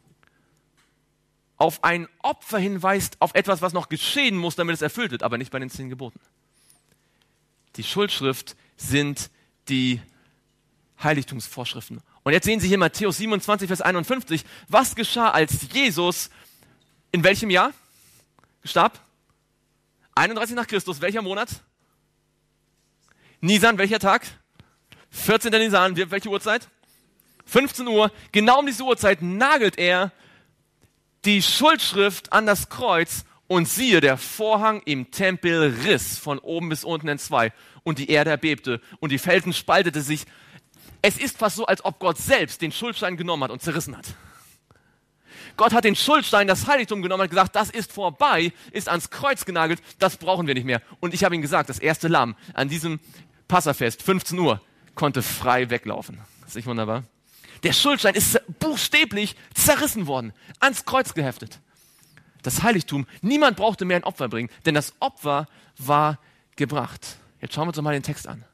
auf ein Opfer hinweist, auf etwas, was noch geschehen muss, damit es erfüllt wird, aber nicht bei den 10 Geboten. Die Schuldschrift sind die Heiligtumsvorschriften. Und jetzt sehen Sie hier Matthäus 27, Vers 51. Was geschah, als Jesus in welchem Jahr starb? 31 nach Christus. Welcher Monat? Nisan, welcher Tag? 14. Nisan. Welche Uhrzeit? 15 Uhr. Genau um diese Uhrzeit nagelt er die Schuldschrift an das Kreuz und siehe, der Vorhang im Tempel riss von oben bis unten in zwei und die Erde erbebte und die Felsen spaltete sich. Es ist fast so, als ob Gott selbst den Schuldstein genommen hat und zerrissen hat. Gott hat den Schuldstein, das Heiligtum genommen und hat gesagt, das ist vorbei, ist ans Kreuz genagelt, das brauchen wir nicht mehr. Und ich habe ihm gesagt, das erste Lamm an diesem Passafest, 15 Uhr, konnte frei weglaufen. Das ist nicht wunderbar? Der Schuldstein ist buchstäblich zerrissen worden, ans Kreuz geheftet. Das Heiligtum, niemand brauchte mehr ein Opfer bringen, denn das Opfer war gebracht. Jetzt schauen wir uns doch mal den Text an.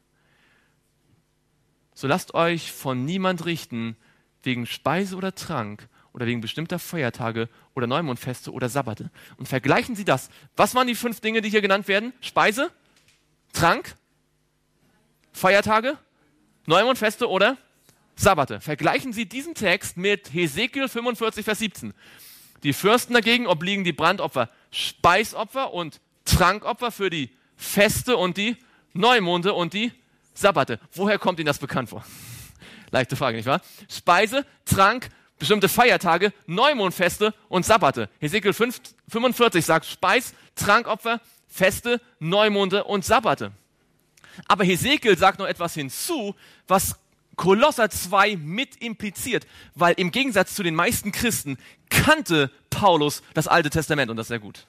So lasst euch von niemand richten wegen Speise oder Trank oder wegen bestimmter Feiertage oder Neumondfeste oder Sabbate. Und vergleichen Sie das. Was waren die 5 Dinge, die hier genannt werden? Speise, Trank, Feiertage, Neumondfeste oder Sabbate. Vergleichen Sie diesen Text mit Hesekiel 45, Vers 17. Die Fürsten dagegen obliegen die Brandopfer, Speisopfer und Trankopfer für die Feste und die Neumonde und die Sabbate. Woher kommt Ihnen das bekannt vor? Leichte Frage, nicht wahr? Speise, Trank, bestimmte Feiertage, Neumondfeste und Sabbate. Hesekiel 45 sagt Speis, Trankopfer, Feste, Neumonde und Sabbate. Aber Hesekiel sagt noch etwas hinzu, was Kolosser 2 mit impliziert, weil im Gegensatz zu den meisten Christen kannte Paulus das Alte Testament und das sehr gut.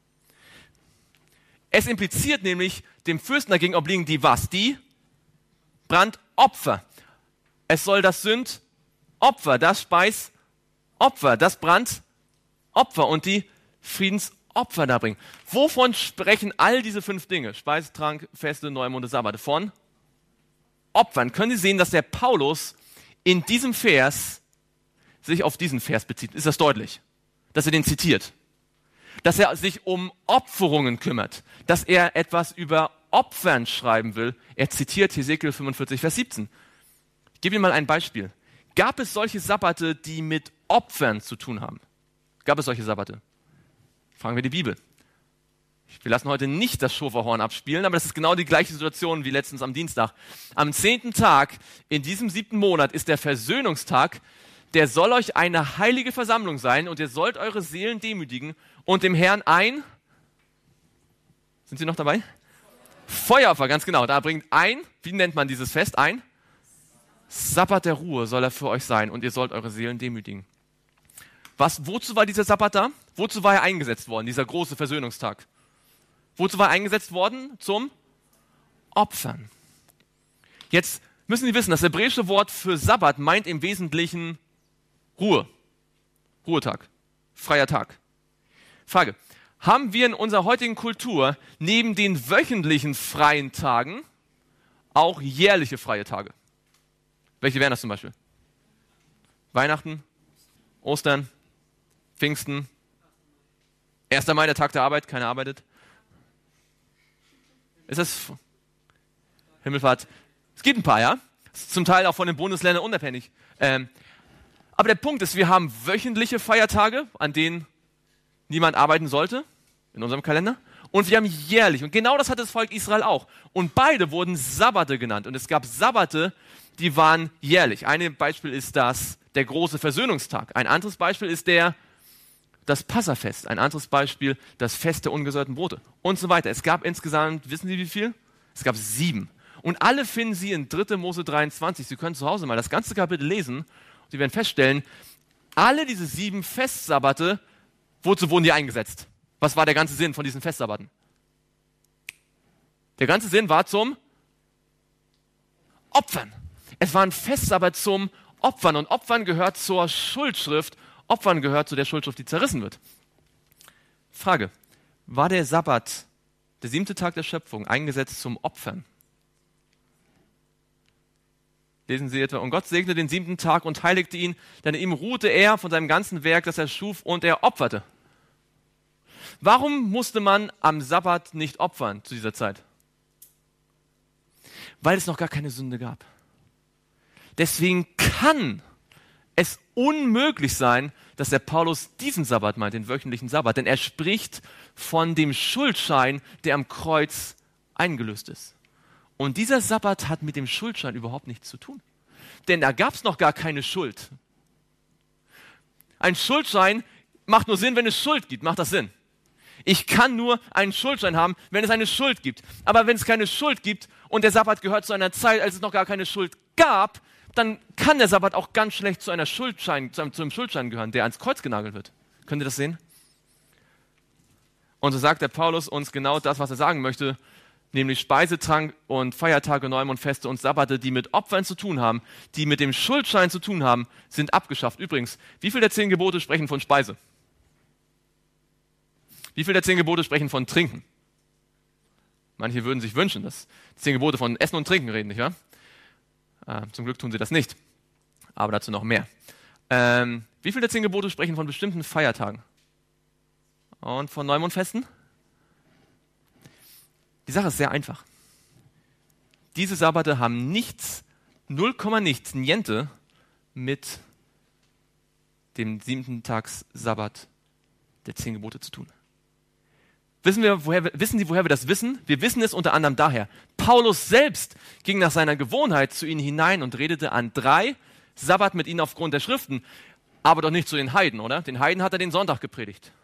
Es impliziert nämlich, dem Fürsten dagegen obliegen die was? Die Brandopfer. Es soll das Sündopfer, das Speisopfer, das Brandopfer und die Friedensopfer darbringen. Wovon sprechen all diese 5 Dinge? Speise, Trank, Feste, Neumonde, Sabbate. Von Opfern. Können Sie sehen, dass der Paulus in diesem Vers sich auf diesen Vers bezieht? Ist das deutlich? Dass er den zitiert? Dass er sich um Opferungen kümmert? Dass er etwas über Opfern schreiben will? Er zitiert Hesekiel 45, Vers 17. Ich gebe Ihnen mal ein Beispiel. Gab es solche Sabbate, die mit Opfern zu tun haben? Gab es solche Sabbate? Fragen wir die Bibel. Wir lassen heute nicht das Schofahorn abspielen, aber das ist genau die gleiche Situation wie letztens am Dienstag. Am 10. Tag in diesem 7. Monat ist der Versöhnungstag. Der soll euch eine heilige Versammlung sein und ihr sollt eure Seelen demütigen und dem Herrn sind Sie noch dabei? Feueropfer, ganz genau. Da bringt wie nennt man dieses Fest? Ein Sabbat der Ruhe soll er für euch sein und ihr sollt eure Seelen demütigen. Wozu war dieser Sabbat da? Wozu war er eingesetzt worden, dieser große Versöhnungstag? Wozu war er eingesetzt worden? Zum Opfern. Jetzt müssen Sie wissen, das hebräische Wort für Sabbat meint im Wesentlichen Ruhe. Ruhetag. Freier Tag. Frage. Haben wir in unserer heutigen Kultur neben den wöchentlichen freien Tagen auch jährliche freie Tage? Welche wären das zum Beispiel? Weihnachten, Ostern, Pfingsten, 1. Mai, der Tag der Arbeit, keiner arbeitet. Ist das Himmelfahrt? Es gibt ein paar, ja? Zum Teil auch von den Bundesländern unabhängig. Aber der Punkt ist, wir haben wöchentliche Feiertage, an denen niemand arbeiten sollte, in unserem Kalender. Und wir haben jährlich. Und genau das hat das Volk Israel auch. Und beide wurden Sabbate genannt. Und es gab Sabbate, die waren jährlich. Ein Beispiel ist der große Versöhnungstag. Ein anderes Beispiel ist das Passafest. Ein anderes Beispiel das Fest der ungesäuerten Brote. Und so weiter. Es gab insgesamt, wissen Sie wie viel? Es gab 7. Und alle finden Sie in 3. Mose 23. Sie können zu Hause mal das ganze Kapitel lesen. Und Sie werden feststellen, alle diese 7 Festsabbate, wozu wurden die eingesetzt? Was war der ganze Sinn von diesen Festsabbaten? Der ganze Sinn war zum Opfern. Es war ein Festsabbat zum Opfern. Und Opfern gehört zur Schuldschrift. Opfern gehört zu der Schuldschrift, die zerrissen wird. Frage. War der Sabbat, der 7. Tag der Schöpfung, eingesetzt zum Opfern? Lesen Sie etwa, und Gott segnete den 7. Tag und heiligte ihn, denn in ihm ruhte er von seinem ganzen Werk, das er schuf, und er opferte. Warum musste man am Sabbat nicht opfern zu dieser Zeit? Weil es noch gar keine Sünde gab. Deswegen kann es unmöglich sein, dass der Paulus diesen Sabbat meint, den wöchentlichen Sabbat, denn er spricht von dem Schuldschein, der am Kreuz eingelöst ist. Und dieser Sabbat hat mit dem Schuldschein überhaupt nichts zu tun. Denn da gab es noch gar keine Schuld. Ein Schuldschein macht nur Sinn, wenn es Schuld gibt. Macht das Sinn? Ich kann nur einen Schuldschein haben, wenn es eine Schuld gibt. Aber wenn es keine Schuld gibt und der Sabbat gehört zu einer Zeit, als es noch gar keine Schuld gab, dann kann der Sabbat auch ganz schlecht zu einem Schuldschein gehören, der ans Kreuz genagelt wird. Könnt ihr das sehen? Und so sagt der Paulus uns genau das, was er sagen möchte, nämlich Speisetrank und Feiertage, Neumondfeste und Sabbate, die mit Opfern zu tun haben, die mit dem Schuldschein zu tun haben, sind abgeschafft. Übrigens, wie viele der 10 Gebote sprechen von Speise? Wie viele der 10 Gebote sprechen von Trinken? Manche würden sich wünschen, dass die 10 Gebote von Essen und Trinken reden, nicht wahr? Zum Glück tun sie das nicht. Aber dazu noch mehr. Wie viele der 10 Gebote sprechen von bestimmten Feiertagen? Und von Neumondfesten? Die Sache ist sehr einfach. Diese Sabbate haben nichts, 0, nichts, niente mit dem 7. Tags Sabbat der 10 Gebote zu tun. Wissen Sie, woher wir das wissen? Wir wissen es unter anderem daher. Paulus selbst ging nach seiner Gewohnheit zu ihnen hinein und redete an 3 Sabbat mit ihnen aufgrund der Schriften, aber doch nicht zu den Heiden, oder? Den Heiden hat er den Sonntag gepredigt.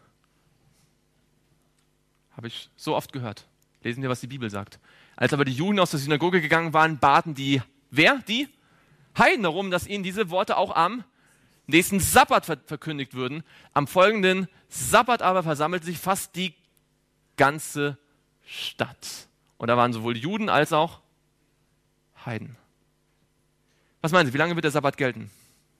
Habe ich so oft gehört. Lesen wir, was die Bibel sagt. Als aber die Juden aus der Synagoge gegangen waren, baten die Heiden darum, dass ihnen diese Worte auch am nächsten Sabbat verkündigt würden. Am folgenden Sabbat aber versammelte sich fast die ganze Stadt. Und da waren sowohl Juden als auch Heiden. Was meinen Sie, wie lange wird der Sabbat gelten?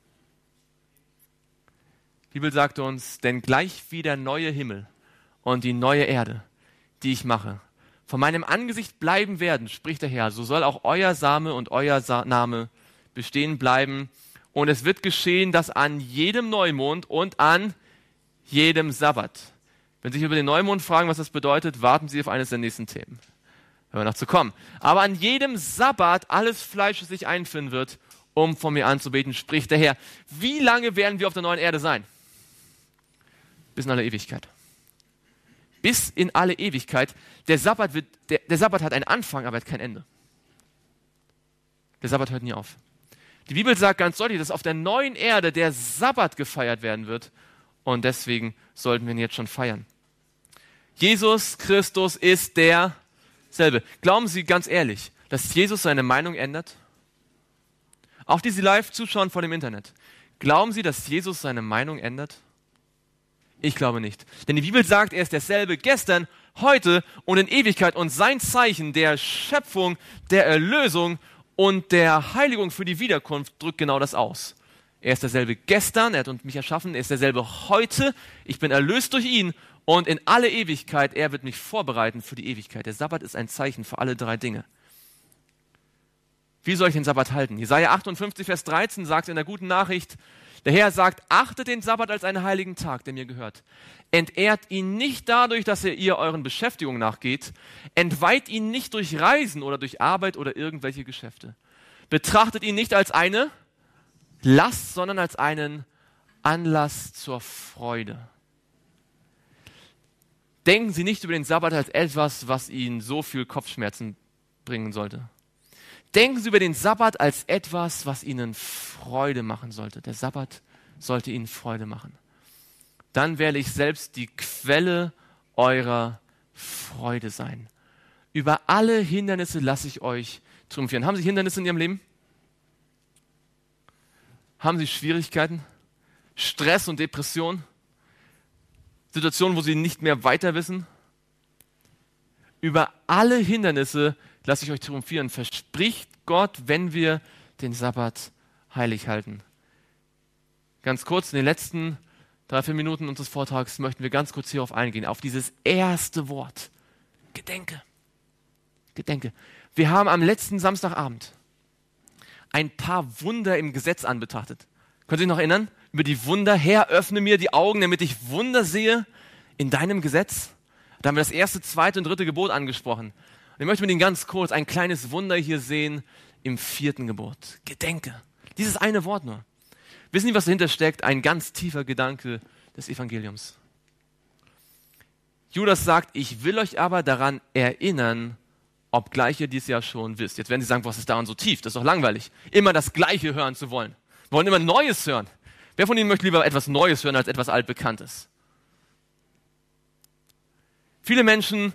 Die Bibel sagt uns, denn gleich wie der neue Himmel und die neue Erde, die ich mache, von meinem Angesicht bleiben werden, spricht der Herr, so soll auch euer Same und euer Name bestehen bleiben. Und es wird geschehen, dass an jedem Neumond und an jedem Sabbat. Wenn Sie sich über den Neumond fragen, was das bedeutet, warten Sie auf eines der nächsten Themen. Hören wir noch zu kommen. Aber an jedem Sabbat alles Fleisch, das sich einfinden wird, um von mir anzubeten, spricht der Herr. Wie lange werden wir auf der neuen Erde sein? Bis in alle Ewigkeit. bis in alle Ewigkeit. Der Sabbat hat einen Anfang, aber hat kein Ende. Der Sabbat hört nie auf. Die Bibel sagt ganz deutlich, dass auf der neuen Erde der Sabbat gefeiert werden wird. Und deswegen sollten wir ihn jetzt schon feiern. Jesus Christus ist derselbe. Glauben Sie ganz ehrlich, dass Jesus seine Meinung ändert? Auch die Sie live zuschauen vor dem Internet. Glauben Sie, dass Jesus seine Meinung ändert? Ich glaube nicht. Denn die Bibel sagt, er ist derselbe gestern, heute und in Ewigkeit. Und sein Zeichen der Schöpfung, der Erlösung und der Heiligung für die Wiederkunft drückt genau das aus. Er ist derselbe gestern, er hat mich erschaffen, er ist derselbe heute, ich bin erlöst durch ihn und in alle Ewigkeit, er wird mich vorbereiten für die Ewigkeit. Der Sabbat ist ein Zeichen für alle drei Dinge. Wie soll ich den Sabbat halten? Jesaja 58, Vers 13 sagt in der guten Nachricht, der Herr sagt, achtet den Sabbat als einen heiligen Tag, der mir gehört. Entehrt ihn nicht dadurch, dass ihr euren Beschäftigungen nachgeht. Entweiht ihn nicht durch Reisen oder durch Arbeit oder irgendwelche Geschäfte. Betrachtet ihn nicht als eine Last, sondern als einen Anlass zur Freude. Denken Sie nicht über den Sabbat als etwas, was Ihnen so viel Kopfschmerzen bringen sollte. Denken Sie über den Sabbat als etwas, was Ihnen Freude machen sollte. Der Sabbat sollte Ihnen Freude machen. Dann werde ich selbst die Quelle eurer Freude sein. Über alle Hindernisse lasse ich euch triumphieren. Haben Sie Hindernisse in Ihrem Leben? Haben Sie Schwierigkeiten? Stress und Depression? Situationen, wo Sie nicht mehr weiter wissen? Über alle Hindernisse lasse ich euch triumphieren, verspricht Gott, wenn wir den Sabbat heilig halten. Ganz kurz, in den letzten 3-4 Minuten unseres Vortrags möchten wir ganz kurz hierauf eingehen, auf dieses erste Wort. Gedenke. Gedenke. Wir haben am letzten Samstagabend ein paar Wunder im Gesetz anbetrachtet. Können Sie sich noch erinnern? Über die Wunder. Herr, öffne mir die Augen, damit ich Wunder sehe in deinem Gesetz. Da haben wir das erste, zweite und dritte Gebot angesprochen. Ich möchte mit Ihnen ganz kurz ein kleines Wunder hier sehen im 4. Gebot. Gedenke. Dieses eine Wort nur. Wissen Sie, was dahinter steckt? Ein ganz tiefer Gedanke des Evangeliums. Judas sagt, ich will euch aber daran erinnern, obgleich ihr dies ja schon wisst. Jetzt werden Sie sagen, was ist daran so tief? Das ist doch langweilig. Immer das Gleiche hören zu wollen. Wir wollen immer Neues hören. Wer von Ihnen möchte lieber etwas Neues hören als etwas Altbekanntes? Viele Menschen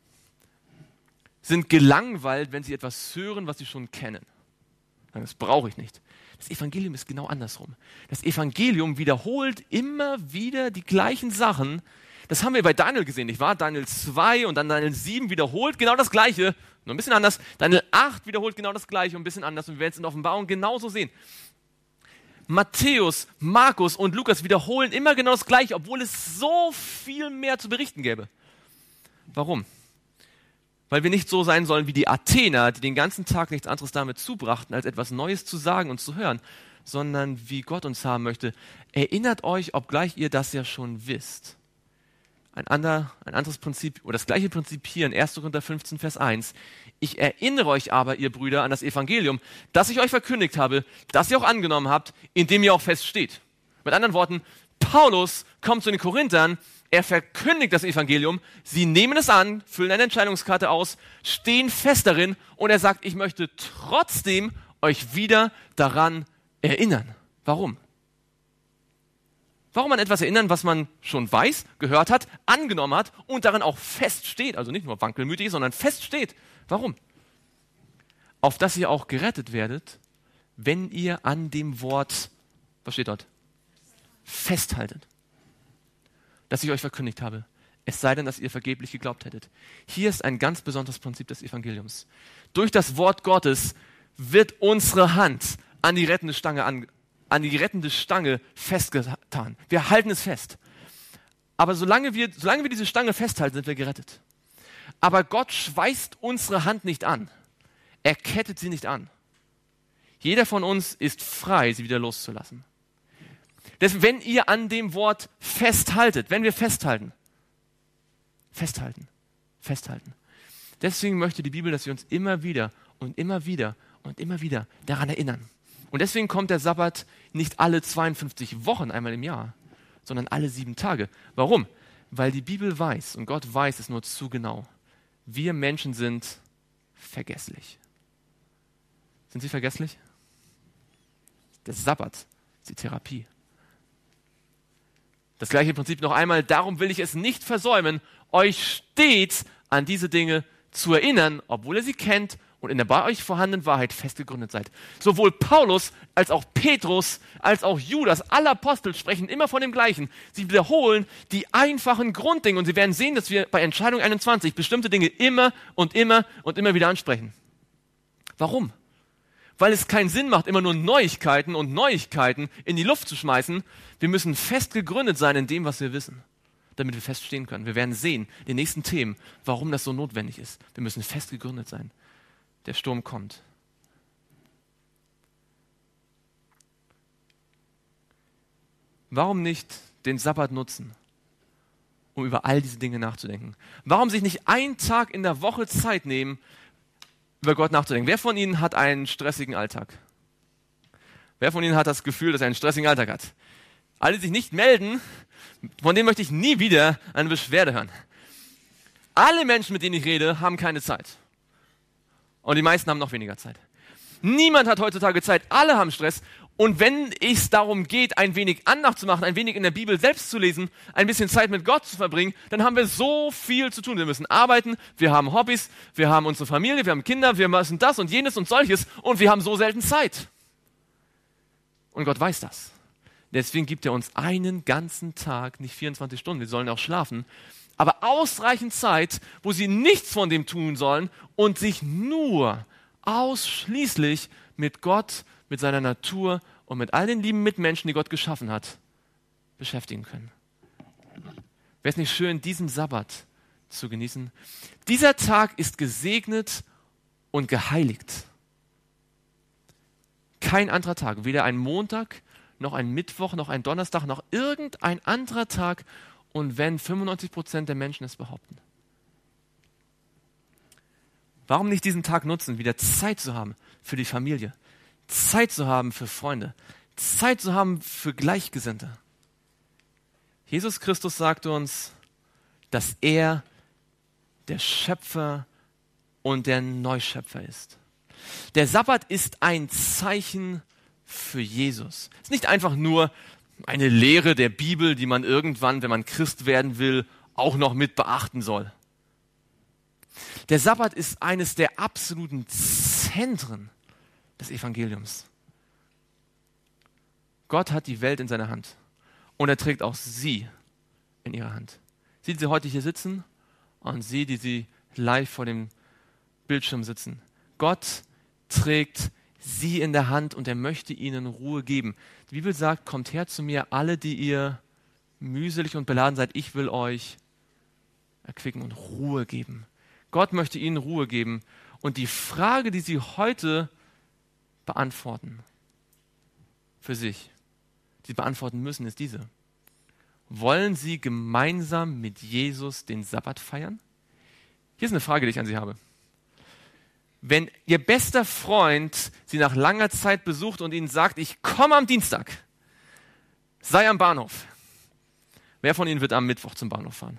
sind gelangweilt, wenn sie etwas hören, was sie schon kennen. Das brauche ich nicht. Das Evangelium ist genau andersrum. Das Evangelium wiederholt immer wieder die gleichen Sachen. Das haben wir bei Daniel gesehen, nicht wahr? Daniel 2 und dann Daniel 7 wiederholt genau das Gleiche, nur ein bisschen anders. Daniel 8 wiederholt genau das Gleiche und ein bisschen anders. Und wir werden es in der Offenbarung genauso sehen. Matthäus, Markus und Lukas wiederholen immer genau das Gleiche, obwohl es so viel mehr zu berichten gäbe. Warum? Weil wir nicht so sein sollen wie die Athener, die den ganzen Tag nichts anderes damit zubrachten, als etwas Neues zu sagen und zu hören, sondern wie Gott uns haben möchte. Erinnert euch, obgleich ihr das ja schon wisst. Ein anderes Prinzip, oder das gleiche Prinzip hier in 1. Korinther 15, Vers 1. Ich erinnere euch aber, ihr Brüder, an das Evangelium, das ich euch verkündigt habe, das ihr auch angenommen habt, in dem ihr auch feststeht. Mit anderen Worten, Paulus kommt zu den Korinthern, er verkündigt das Evangelium, sie nehmen es an, füllen eine Entscheidungskarte aus, stehen fest darin und er sagt, ich möchte trotzdem euch wieder daran erinnern. Warum? Warum an etwas erinnern, was man schon weiß, gehört hat, angenommen hat und darin auch feststeht, also nicht nur wankelmütig, sondern feststeht. Warum? Auf dass ihr auch gerettet werdet, wenn ihr an dem Wort, was steht dort? Festhaltet. Das ich euch verkündigt habe. Es sei denn, dass ihr vergeblich geglaubt hättet. Hier ist ein ganz besonderes Prinzip des Evangeliums. Durch das Wort Gottes wird unsere Hand an die rettende Stange festgetan. Wir halten es fest. Aber solange wir diese Stange festhalten, sind wir gerettet. Aber Gott schweißt unsere Hand nicht an. Er kettet sie nicht an. Jeder von uns ist frei, sie wieder loszulassen. Deswegen, wenn ihr an dem Wort festhaltet, wenn wir festhalten. Deswegen möchte die Bibel, dass wir uns immer wieder und immer wieder und immer wieder daran erinnern. Und deswegen kommt der Sabbat nicht alle 52 Wochen einmal im Jahr, sondern alle 7 Tage. Warum? Weil die Bibel weiß und Gott weiß es nur zu genau. Wir Menschen sind vergesslich. Sind Sie vergesslich? Der Sabbat ist die Therapie. Das gleiche Prinzip noch einmal. Darum will ich es nicht versäumen, euch stets an diese Dinge zu erinnern, obwohl ihr sie kennt und in der bei euch vorhandenen Wahrheit fest gegründet seid. Sowohl Paulus als auch Petrus als auch Judas, alle Apostel sprechen immer von dem Gleichen. Sie wiederholen die einfachen Grunddinge und Sie werden sehen, dass wir bei Entscheidung 21 bestimmte Dinge immer und immer und immer wieder ansprechen. Warum? Weil es keinen Sinn macht, immer nur Neuigkeiten und Neuigkeiten in die Luft zu schmeißen. Wir müssen fest gegründet sein in dem, was wir wissen, damit wir feststehen können. Wir werden sehen, in den nächsten Themen, warum das so notwendig ist. Wir müssen fest gegründet sein. Der Sturm kommt. Warum nicht den Sabbat nutzen, um über all diese Dinge nachzudenken? Warum sich nicht einen Tag in der Woche Zeit nehmen, über Gott nachzudenken? Wer von Ihnen hat einen stressigen Alltag? Wer von Ihnen hat das Gefühl, dass er einen stressigen Alltag hat? Alle, die sich nicht melden, von denen möchte ich nie wieder eine Beschwerde hören. Alle Menschen, mit denen ich rede, haben keine Zeit. Und die meisten haben noch weniger Zeit. Niemand hat heutzutage Zeit, alle haben Stress. Und wenn es darum geht, ein wenig Andacht zu machen, ein wenig in der Bibel selbst zu lesen, ein bisschen Zeit mit Gott zu verbringen, dann haben wir so viel zu tun. Wir müssen arbeiten, wir haben Hobbys, wir haben unsere Familie, wir haben Kinder, wir müssen das und jenes und solches und wir haben so selten Zeit. Und Gott weiß das. Deswegen gibt er uns einen ganzen Tag, nicht 24 Stunden, wir sollen auch schlafen, aber ausreichend Zeit, wo sie nichts von dem tun sollen und sich nur ausschließlich mit Gott, mit seiner Natur und mit all den lieben Mitmenschen, die Gott geschaffen hat, beschäftigen können. Wäre es nicht schön, diesen Sabbat zu genießen? Dieser Tag ist gesegnet und geheiligt. Kein anderer Tag, weder ein Montag, noch ein Mittwoch, noch ein Donnerstag, noch irgendein anderer Tag, und wenn 95% der Menschen es behaupten. Warum nicht diesen Tag nutzen, wieder Zeit zu haben für die Familie, Zeit zu haben für Freunde, Zeit zu haben für Gleichgesinnte? Jesus Christus sagte uns, dass er der Schöpfer und der Neuschöpfer ist. Der Sabbat ist ein Zeichen für Jesus. Es ist nicht einfach nur eine Lehre der Bibel, die man irgendwann, wenn man Christ werden will, auch noch mit beachten soll. Der Sabbat ist eines der absoluten Zentren des Evangeliums. Gott hat die Welt in seiner Hand und er trägt auch Sie in ihrer Hand. Sie, die heute hier sitzen, und Sie, die live vor dem Bildschirm sitzen. Gott trägt Sie in der Hand und er möchte ihnen Ruhe geben. Die Bibel sagt, kommt her zu mir, alle, die ihr mühselig und beladen seid, ich will euch erquicken und Ruhe geben. Gott möchte ihnen Ruhe geben. Und die Frage, die sie heute beantworten, für sich, die sie beantworten müssen, ist diese. Wollen Sie gemeinsam mit Jesus den Sabbat feiern? Hier ist eine Frage, die ich an Sie habe. Wenn Ihr bester Freund Sie nach langer Zeit besucht und Ihnen sagt, ich komme am Dienstag, sei am Bahnhof. Wer von Ihnen wird am Mittwoch zum Bahnhof fahren?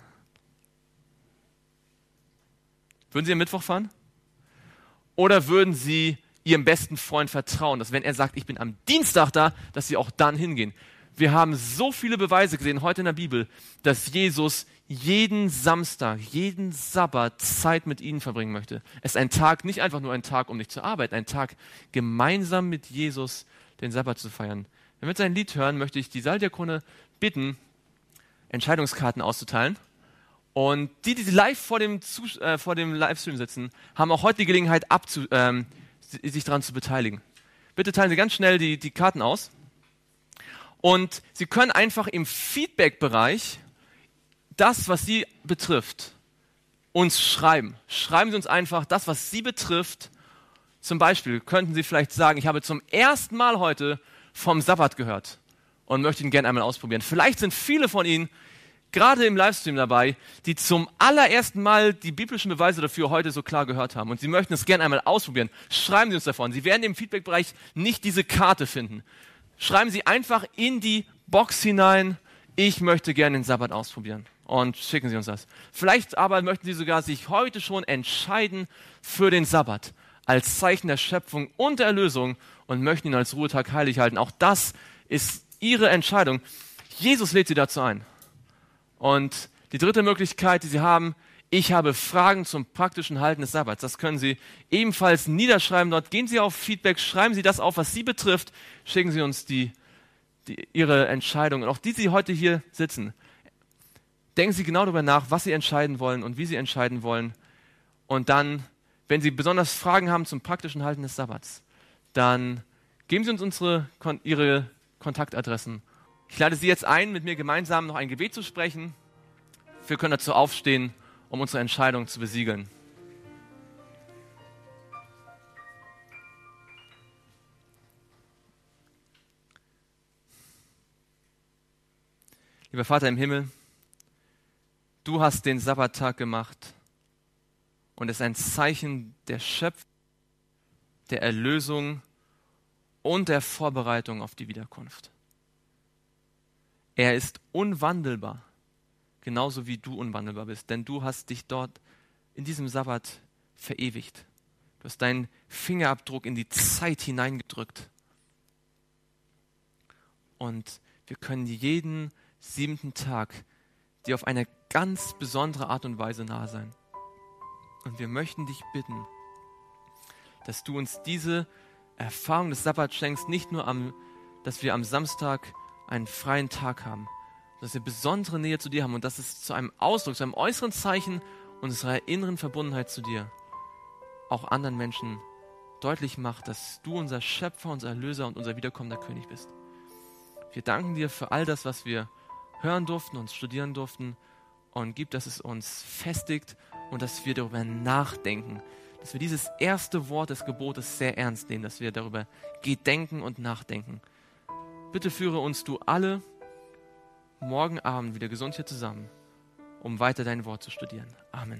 Würden Sie am Mittwoch fahren? Oder würden Sie Ihrem besten Freund vertrauen, dass wenn er sagt, ich bin am Dienstag da, dass Sie auch dann hingehen? Wir haben so viele Beweise gesehen heute in der Bibel, dass Jesus jeden Samstag, jeden Sabbat Zeit mit ihnen verbringen möchte. Es ist ein Tag, nicht einfach nur ein Tag, um nicht zu arbeiten, ein Tag, gemeinsam mit Jesus den Sabbat zu feiern. Wenn wir jetzt ein Lied hören, möchte ich die Saaldiakone bitten, Entscheidungskarten auszuteilen. Und die live vor dem Livestream sitzen, haben auch heute die Gelegenheit, sich daran zu beteiligen. Bitte teilen Sie ganz schnell die Karten aus. Und Sie können einfach im Feedback-Bereich das, was Sie betrifft, uns schreiben. Schreiben Sie uns einfach das, was Sie betrifft. Zum Beispiel könnten Sie vielleicht sagen, ich habe zum ersten Mal heute vom Sabbat gehört und möchte ihn gerne einmal ausprobieren. Vielleicht sind viele von Ihnen gerade im Livestream dabei, die zum allerersten Mal die biblischen Beweise dafür heute so klar gehört haben und Sie möchten es gerne einmal ausprobieren. Schreiben Sie uns davon. Sie werden im Feedback-Bereich nicht diese Karte finden. Schreiben Sie einfach in die Box hinein, ich möchte gerne den Sabbat ausprobieren. und schicken Sie uns das. Vielleicht aber möchten Sie sogar sich heute schon entscheiden für den Sabbat als Zeichen der Schöpfung und der Erlösung und möchten ihn als Ruhetag heilig halten. Auch das ist Ihre Entscheidung. Jesus lädt Sie dazu ein. Und die dritte Möglichkeit, die Sie haben, ich habe Fragen zum praktischen Halten des Sabbats. Das können Sie ebenfalls niederschreiben dort. Gehen Sie auf Feedback, schreiben Sie das auf, was Sie betrifft. Schicken Sie uns Ihre Entscheidungen, auch die Sie heute hier sitzen. Denken Sie genau darüber nach, was Sie entscheiden wollen und wie Sie entscheiden wollen. Und dann, wenn Sie besonders Fragen haben zum praktischen Halten des Sabbats, dann geben Sie uns Ihre Kontaktadressen. Ich lade Sie jetzt ein, mit mir gemeinsam noch ein Gebet zu sprechen. Wir können dazu aufstehen, um unsere Entscheidung zu besiegeln. Lieber Vater im Himmel, du hast den Sabbattag gemacht und es ist ein Zeichen der Schöpfung, der Erlösung und der Vorbereitung auf die Wiederkunft. Er ist unwandelbar, genauso wie du unwandelbar bist, denn du hast dich dort in diesem Sabbat verewigt. Du hast deinen Fingerabdruck in die Zeit hineingedrückt. Und wir können jeden 7. Tag dir auf eine ganz besondere Art und Weise nahe sein. Und wir möchten dich bitten, dass du uns diese Erfahrung des Sabbats schenkst, nicht nur dass wir am Samstag einen freien Tag haben, dass wir besondere Nähe zu dir haben und dass es zu einem Ausdruck, zu einem äußeren Zeichen unserer inneren Verbundenheit zu dir auch anderen Menschen deutlich macht, dass du unser Schöpfer, unser Erlöser und unser wiederkommender König bist. Wir danken dir für all das, was wir hören durften, uns studieren durften und gib, dass es uns festigt und dass wir darüber nachdenken, dass wir dieses erste Wort des Gebotes sehr ernst nehmen, dass wir darüber gedenken und nachdenken. Bitte führe uns du alle morgen Abend wieder gesund hier zusammen, um weiter dein Wort zu studieren. Amen.